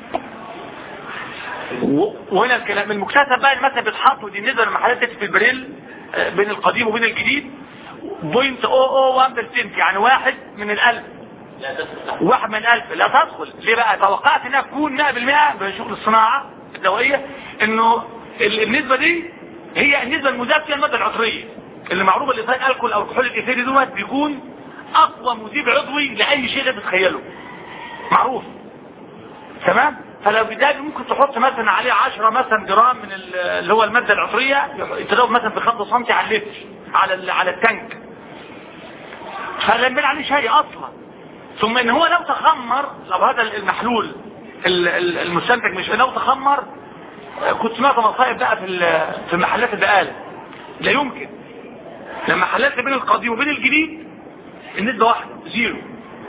وهنا الكلام المكتسب بقى الماده بتحط ودي نزل المحلات في البريل بين القديم وبين الجديد بوينت او او واحد بالمية يعني واحد من الالف واحد من الف لا تدخل. ليه بقى؟ توقعت انها تكون مئة بالمئة بشغل الصناعة الدوائية انه النسبة دي هي النسبة المذابة للمادة العطرية اللي معروفة الايثايل الكحول او الكحول الايثيلي دوت بيكون اقوى مذيب عضوي لاي شيء لا تتخيله معروف تمام. فلو بداية ممكن تحط مثلا عليه عشرة مثلا جرام من اللي هو المادة العطرية يتضرب مثلا بخمسة سنتي على اللتر على على التانك فلا ينبني عليه شيء اصلا. ثم ان هو لو تخمر لو هذا المحلول المستنتج مش لو تخمر كنت سمعت مصايب بقى في في محلات البقالة لا يمكن لما حللت بين القديم وبين الجديد النسبة واحدة زيرو.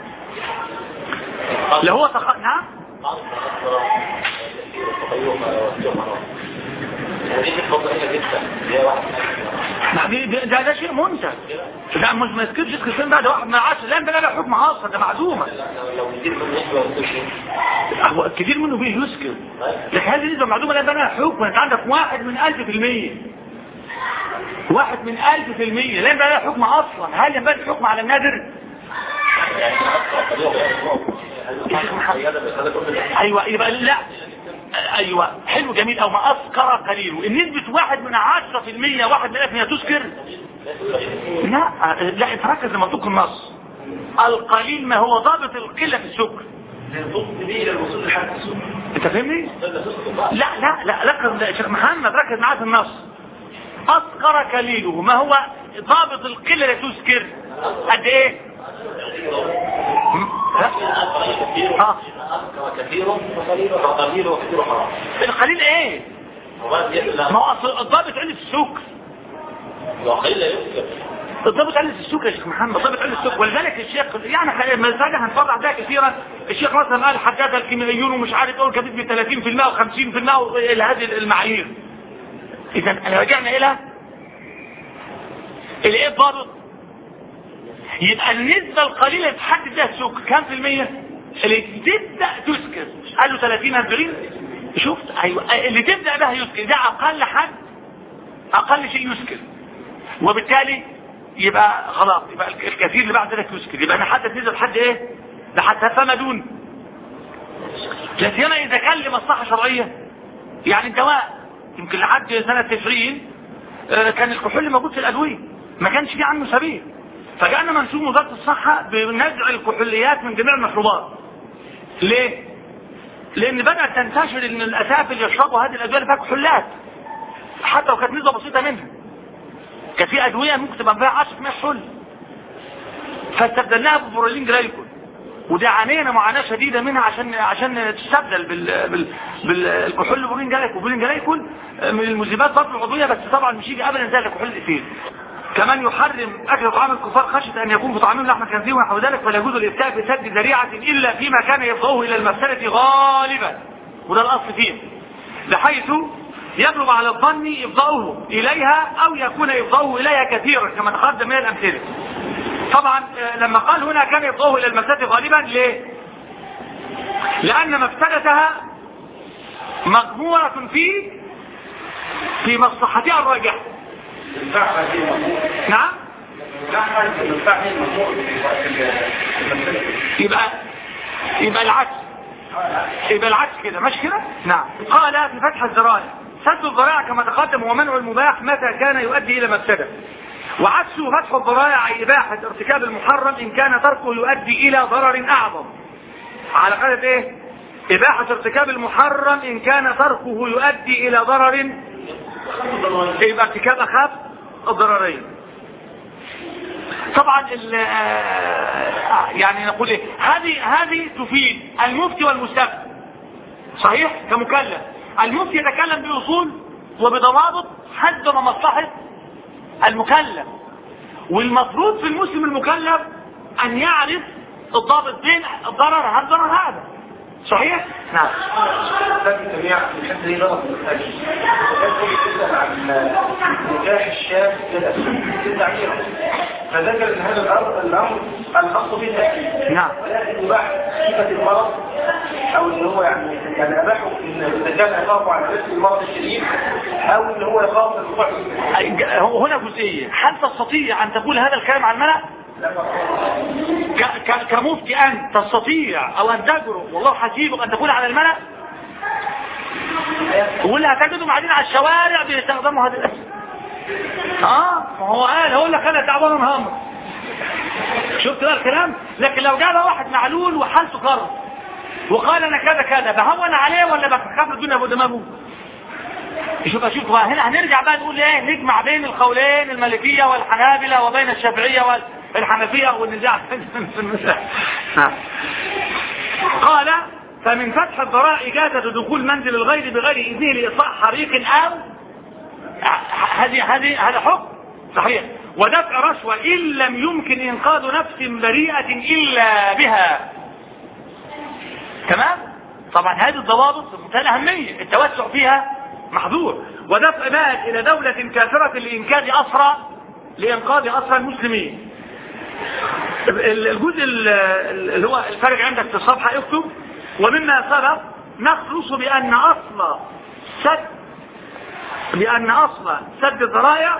لو هو تخمر نعم ده ده, ده شيء منتج ده مش ما يسكتش كتير بقى ده واحد من عشرة لا ده لا حكم اصلا ده معدومه هو كتير منه بيه يسكر لكن هذه نسبه معدومه لا بقى حكم. انت عندك واحد من ألف في المية واحد من ألف في المية لا بقى حكم اصلا. هل ينبغي الحكم على النادر؟ ايوه يبقى لا ايوه حلو جميل او ما اسكر قليل النسبة واحد من عشرة في المية واحد من الف من تسكر لا لا تركز لمنطوق النص القليل ما هو ضابط القلة في السكر انت فهمني؟ لا لا لا ركز يا شيخ محمد ركز معاه في النص اسكر قليله ما هو ضابط القلة لا تسكر قد ايه؟ ها كثير وقليل وكثير حرام. القليل ايه؟ ما هو الضابط علة السكر وقليل يسكر الضابط علة السكر يا شيخ محمد ضابط علة السكر. ولذلك الشيخ يعني مزاجة هنفرع ده كثيرا. الشيخ مثلا قال حداد الكيميائيون ومش عارف اقول كبير ب ثلاثين بالمئة وخمسين بالمئة الى هذه المعايير. اذا انا رجعنا الى الايه الضابط يبقى النسبة القليلة تحدد بها السكر كم في المية اللي تبدأ تسكر قال له ثلاثين أربعين شفت ايوه اللي تبدأ بها يسكر ده اقل حد اقل شيء يسكر وبالتالي يبقى خلاص يبقى الكثير اللي بعد ذلك يسكت، يبقى نحدد نزل لحد ايه؟ لحد فما دون. لا سيما اذا كان لمصلحه شرعيه، يعني الدواء يمكن لحد سنه تسعين كان الكحول موجود في الادويه، ما كانش في عنه سبيل، فجاءنا منسوب وزاره الصحه بنزع الكحوليات من جميع المشروبات. ليه؟ لان بدات تنتشر ان الاسافل يشربوا هذه الادويه اللي فيها كحولات حتى لو كانت نسبه بسيطه منها. كان في ادويه ممكن تبقى فيها عشرة في المية كحول، فاستبدلناها ببورالين جلايكول، وده عانينا معاناه شديده منها عشان عشان تستبدل بال بال بالكحول البورالين جلايكول. البورالين جلايكول من المذيبات برضه العضويه، بس طبعا مش يجي ابدا زي الكحول الاثيل. كمان يحرم اكل طعام الكفار خشيه ان يكون في طعامهم لحم خنزير ونحو ذلك، فلا يجوز الافتاء بسد ذريعه الا فيما كان يفضوه الى المفسده غالبا، وده الاصل فيه، بحيث يغلب على الظن افضاؤه اليها او يكون افضاؤه اليها كثيرا كما تقدم من الامثله. طبعا لما قال هنا كان يفضاؤه الى المفسده غالبا، ليه؟ لان مفسدتها مغموره في في مصلحتها الراجحه. نعم. يبقى يبقى العكس يبقى العكس كده ماشي كده. نعم. قال في فتح الذرائع سد الذرائع كما تقدم هو منع المباح متى كان يؤدي الى مفسده، وعكسه فتح الذرائع اي اباحه ارتكاب المحرم ان كان تركه يؤدي الى ضرر اعظم. على قاعده ايه؟ اباحه ارتكاب المحرم ان كان تركه يؤدي الى ضرر، يبقى ارتكاب اخف الضررين. طبعا يعني نقول ايه، هذه هذه تفيد المفتي والمستفتي صحيح كمكلف. المفتي يتكلم باصول وبضوابط حسب مصلحه المكلف، والمفروض في المسلم المكلف ان يعرف الضابط بين الضرر هذا الضرر هذا صحيح. نعم. نكاح الشاب للتعبير، فذكر ان هذا الامر الامر الاصل فيه تاكيد. نعم. ولكن يباح صفه المرض او ان هو يعني يعني اباحه ان اذا كان يخاف على نفس المرض الشديد او ان هو يخاف الوقوع. هنا جزئيه، هل تستطيع ان تقول هذا الكلام على الملأ؟ كمفتي أنت تستطيع أو أن تجرؤ والله حسيبك أن تقول على الملأ؟ واللي هتجده بعدين على الشوارع بيستخدموا هذا الاسم. اه ما هو قال هقول لك انا تعبان ومهمر. شفت بقى الكلام؟ لكن لو جاب واحد معلول وحالته كرب وقال انا كذا كذا بهون عليه ولا بخاف الدنيا ابو دماغه؟ شوف اشوف بقى هنا هنرجع بقى نقول ايه، نجمع بين القولين المالكيه والحنابلة وبين الشافعيه والحنفيه والنزاع في المسائل. قال فمن فتح الذرائع إجازة دخول منزل الغير بغير إذنه لإطلاق حريق أو هذه هذه هذا حكم صحيح، ودفع رشوة إن لم يمكن إنقاذ نفس بريئة إلا بها. تمام؟ طبعا هذه الضوابط منتهى الأهمية، التوسع فيها محظور. ودفع مال إلى دولة كافرة لإنقاذ أسرى لإنقاذ أسرى المسلمين. الجزء اللي هو الفرق عندك في الصفحة اكتب ومما سبق نخلص بأن أصل سد بأن أصل سد الذرائع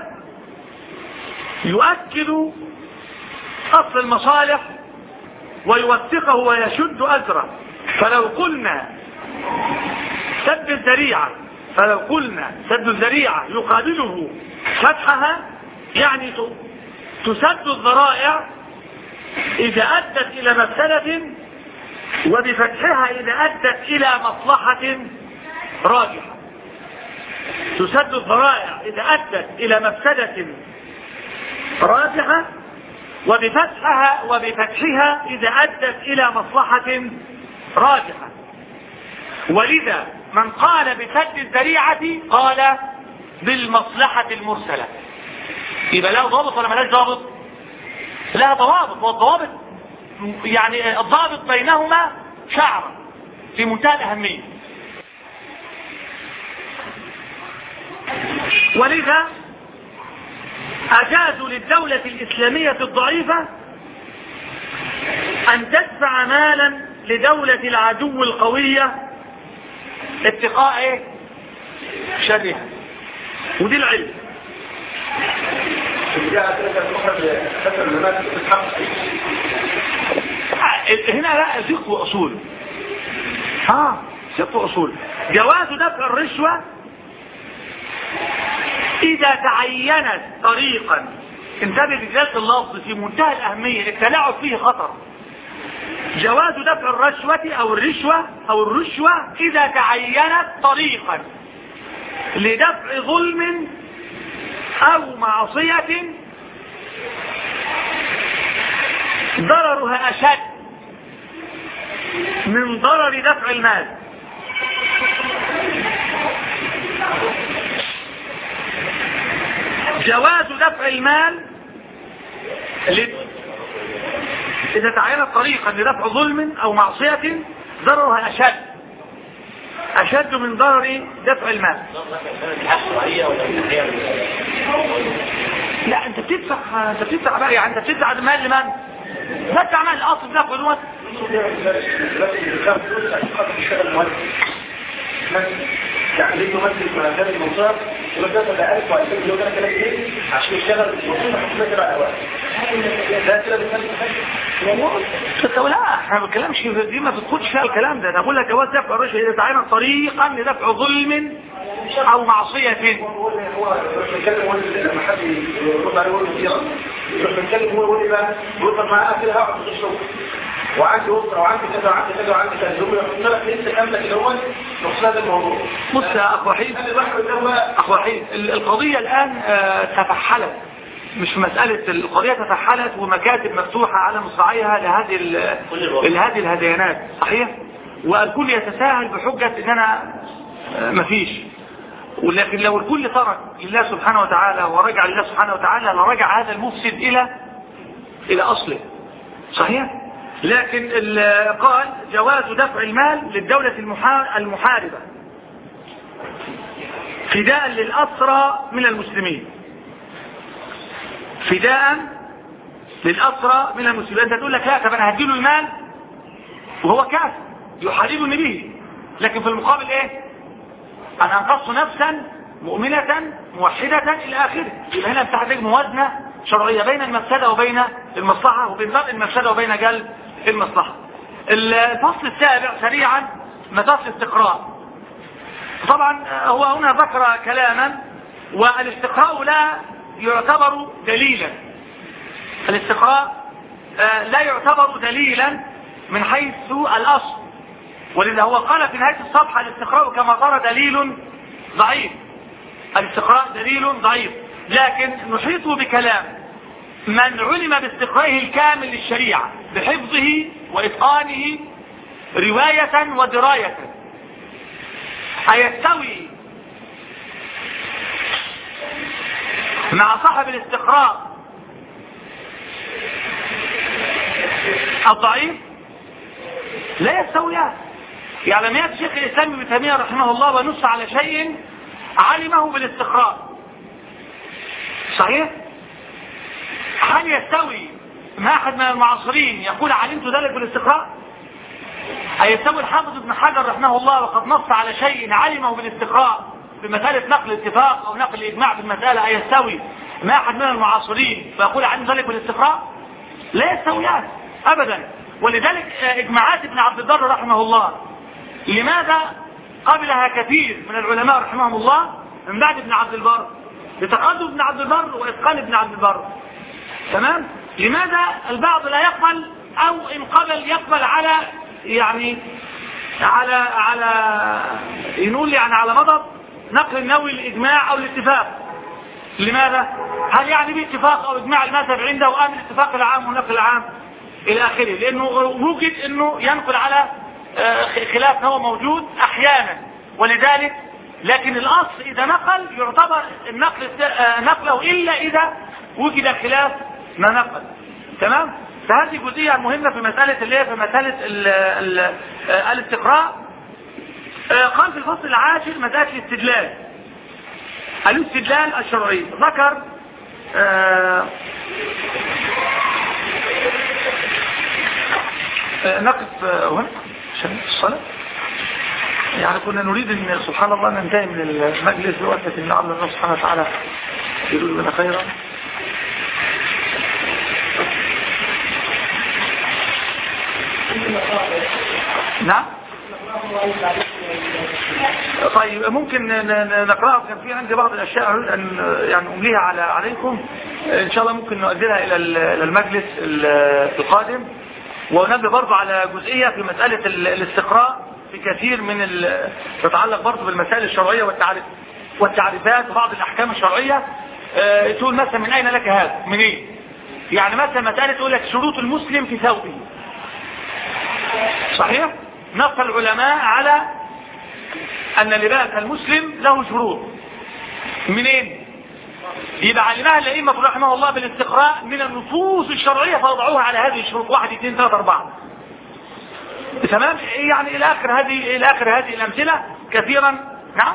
يؤكد أصل المصالح ويوثقه ويشد أجره. فلو قلنا سد الذريعة فلو قلنا سد الذريعة يقابله فتحها يعني تسد الذرائع إذا أدت إلى مفسدة وبفتحها إذا أدت إلى مصلحة راجحة. تسد الذرائع إذا أدت إلى مفسدة راجحة وبفتحها وبفتحها إذا أدت إلى مصلحة راجحة. ولذا من قال بسد الذريعة قال بالمصلحة المرسلة. يبقى له ضابط ولا ملاش ضابط؟ لها ضوابط، والضوابط يعني الضابط بينهما شعر في منتهى الأهمية. ولذا أجازوا للدولة الإسلامية الضعيفة أن تدفع مالا لدولة العدو القوية اتقاء شرها. ودي العلم هنا لا فقه واصول. ها فقه واصول. جواز دفع الرشوة اذا تعينت طريقا، انتبه بجلالة اللفظ في منتهى الاهمية، التلاعب فيه خطر. جواز دفع الرشوة او الرشوة او الرشوة اذا تعينت طريقا لدفع ظلم او معصية ضررها اشد من ضرر دفع المال. جواز دفع المال إذا تعينت طريقا لدفع ظلم أو معصية ضررها أشد أشد من ضرر دفع المال. لا أنت بتدفع أنت بتدفع بقى، يعني أنت بتدفع المال لمن؟ بدفع مال الأصل دفع الوقت. يعني ليه يمثل في مجال المنصار يقول ده ده ألف وألفين مليون ده كلام ايه عشان يشتغل المنصور حكومه تبع الاوقات ده كده بيتكلم حاجه. لا احنا ما بنتكلمش دي، ما تدخلش فيها الكلام ده. انا بقول لك جواز دفع الرشوه اذا تعين طريقا لدفع ظلم او معصيه. هو هو بيتكلم هو لما حد يرد عليه يقول له يروح بيتكلم هو يقول لي بقى يوصل معاه كده هقعد في الشغل وعندي أسرة وعندي كذا وعندي كذا وعندي كذا، يقوم يحط لك لسه كاملة كده هو نقص هذا الموضوع. بص يا أخ وحيد أخ وحيد القضية الآن تفحلت، مش مسألة القضية تفحلت ومكاتب مفتوحة على مصراعيها لهذه لهذه الهذيانات صحيح، والكل يتساهل بحجة إن أنا مفيش. ولكن لو الكل ترك لله سبحانه وتعالى ورجع لله سبحانه وتعالى لرجع هذا المفسد إلى إلى أصله صحيح. لكن قال جواز دفع المال للدولة المحاربة فداء للأسرى من المسلمين، فداء للأسرى من المسلمين. انت تقول لك لا طب انا هديله المال وهو كافر يحاربني به، لكن في المقابل ايه؟ انا انقص نفسا مؤمنة موحدة الى اخره. يبقى هنا بتحتاج موازنة شرعية بين المفسدة وبين المصلحة، وبين ضرب المفسدة وبين جلب المصلحة. الفصل السابع سريعا مساس الاستقراء. طبعا هو هنا ذكر كلاما، والاستقراء لا يعتبر دليلا، الاستقراء لا يعتبر دليلا من حيث الأصل، ولذا هو قال في نهاية الصفحة الاستقراء كما ترى دليل ضعيف، الاستقراء دليل ضعيف، لكن نحيط بكلام من علم باستقرائه الكامل للشريعة بحفظه وإتقانه رواية ودراية أيستوي مع صاحب الاستقراء الضعيف؟ لا يستويان. يعني لم يأتي شيخ الإسلام ابن تيمية رحمه الله ونص على شيء علمه بالاستقراء صحيح؟ هل يستوي مع أحد من المعاصرين يقول علمت ذلك بالاستقراء؟ أيستوي الحافظ ابن حجر رحمه الله وقد نص على شيء علمه بالاستقراء بمسألة نقل اتفاق أو نقل إجماع في المسألة، أيستوي مع أحد من المعاصرين فيقول علمت ذلك بالاستقراء؟ لا يستويان أبدا. ولذلك إجماعات ابن عبد البر رحمه الله لماذا قبلها كثير من العلماء رحمهم الله من بعد ابن عبد البر؟ لتقدم ابن عبد البر وإتقان ابن عبد البر تمام. لماذا البعض لا يقبل أو إن قبل يقبل على يعني على على ينقول يعني على مضض نقل النووي الإجماع أو الاتفاق؟ لماذا؟ هل يعني باتفاق أو إجماع المذهب عنده أم الاتفاق العام والنقل العام إلى آخره؟ لأنه وجد أنه ينقل على خلاف هو موجود أحيانا، ولذلك لكن الأصل إذا نقل يعتبر النقل نقله إلا إذا وجد خلاف ما نقل تمام. فهذه جزئية مهمة في مسألة اللي هي في مسألة ال ال الاستقراء. قال في الفصل العاشر مسألة الاستدلال، الاستدلال الشرعي. ذكر نقف هنا عشان الصلاة، يعني كنا نريد ان سبحان الله ننتهي من المجلس بوقت ان الله سبحانه وتعالى يريد لنا خيرا. نعم. طيب ممكن نقرأها. كان في عندي بعض الأشياء أن يعني أمليها على عليكم إن شاء الله، ممكن نؤجلها إلى المجلس القادم. ونبي برضو على جزئية في مسألة الاستقراء في كثير من تتعلق برضو بالمسائل الشرعية والتعريف والتعريفات وبعض الأحكام الشرعية. اه تقول مثلا من أين لك هذا؟ من إيه؟ يعني مثلا مسألة تقول لك شروط المسلم في ثوبه. صحيح؟ نص العلماء على أن لباس المسلم له شروط. منين؟ يبقى علمها الأئمة رحمه الله بالاستقراء من النصوص الشرعية فوضعوها على هذه الشروط، واحد اثنين ثلاثة أربعة. تمام؟ يعني إلى آخر هذه إلى آخر هذه الأمثلة كثيرا. نعم.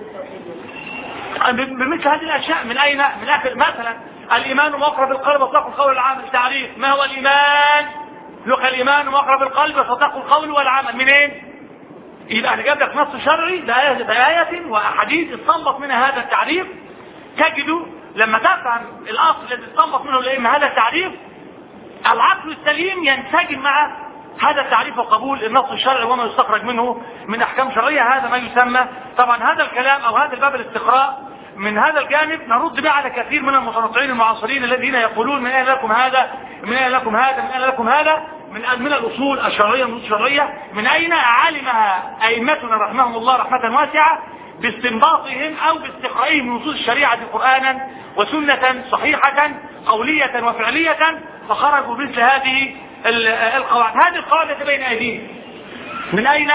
بمثل هذه الأشياء من أين؟ من آخر مثلا الإيمان مقرب القلب وصدق القول والعمل. التعريف ما هو الإيمان؟ لك الإيمان مقرب القلب وصدق القول والعمل. منين؟ يبقى أنا جاب لك نص شرعي بآية وأحاديث استنبط منها هذا التعريف. تجد لما تفهم الأصل الذي استنبط منه الأئمة هذا التعريف، العقل السليم ينسجم مع هذا التعريف وقبول النص الشرعي وما يستخرج منه من أحكام شرعية. هذا ما يسمى طبعا هذا الكلام أو هذا الباب الاستقراء. من هذا الجانب نرد به على كثير من المتنطعين المعاصرين الذين يقولون من أين لكم هذا من أين لكم هذا من أين لكم هذا من من الأصول الشرعية من الشرعية. من أين علمها أئمتنا رحمهم الله رحمة واسعة؟ باستنباطهم أو باستقرائهم نصوص الشريعة قرآنا وسنة صحيحة قولية وفعلية، فخرجوا مثل هذه القواعد. هذه القواعد بين أيديهم من أين؟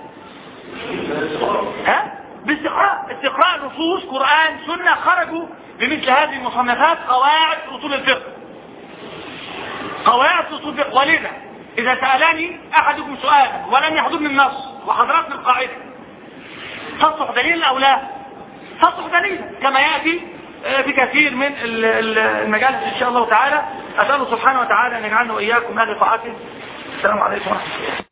ها؟ باستقراء استقراء نصوص قرآن سنة، خرجوا بمثل هذه المصنفات قواعد أصول الفقه. قواعد أصول الفقه. ولذا إذا سألني أحدكم سؤالا ولم يحضرني النص وحضرتني القاعدة، تصلح دليل أو لا؟ تصلح دليل كما يأتي في كثير من المجالس إن شاء الله تعالى. أسأله سبحانه وتعالى أن يجعلنا وإياكم هذه طاعته. السلام عليكم ورحمة الله.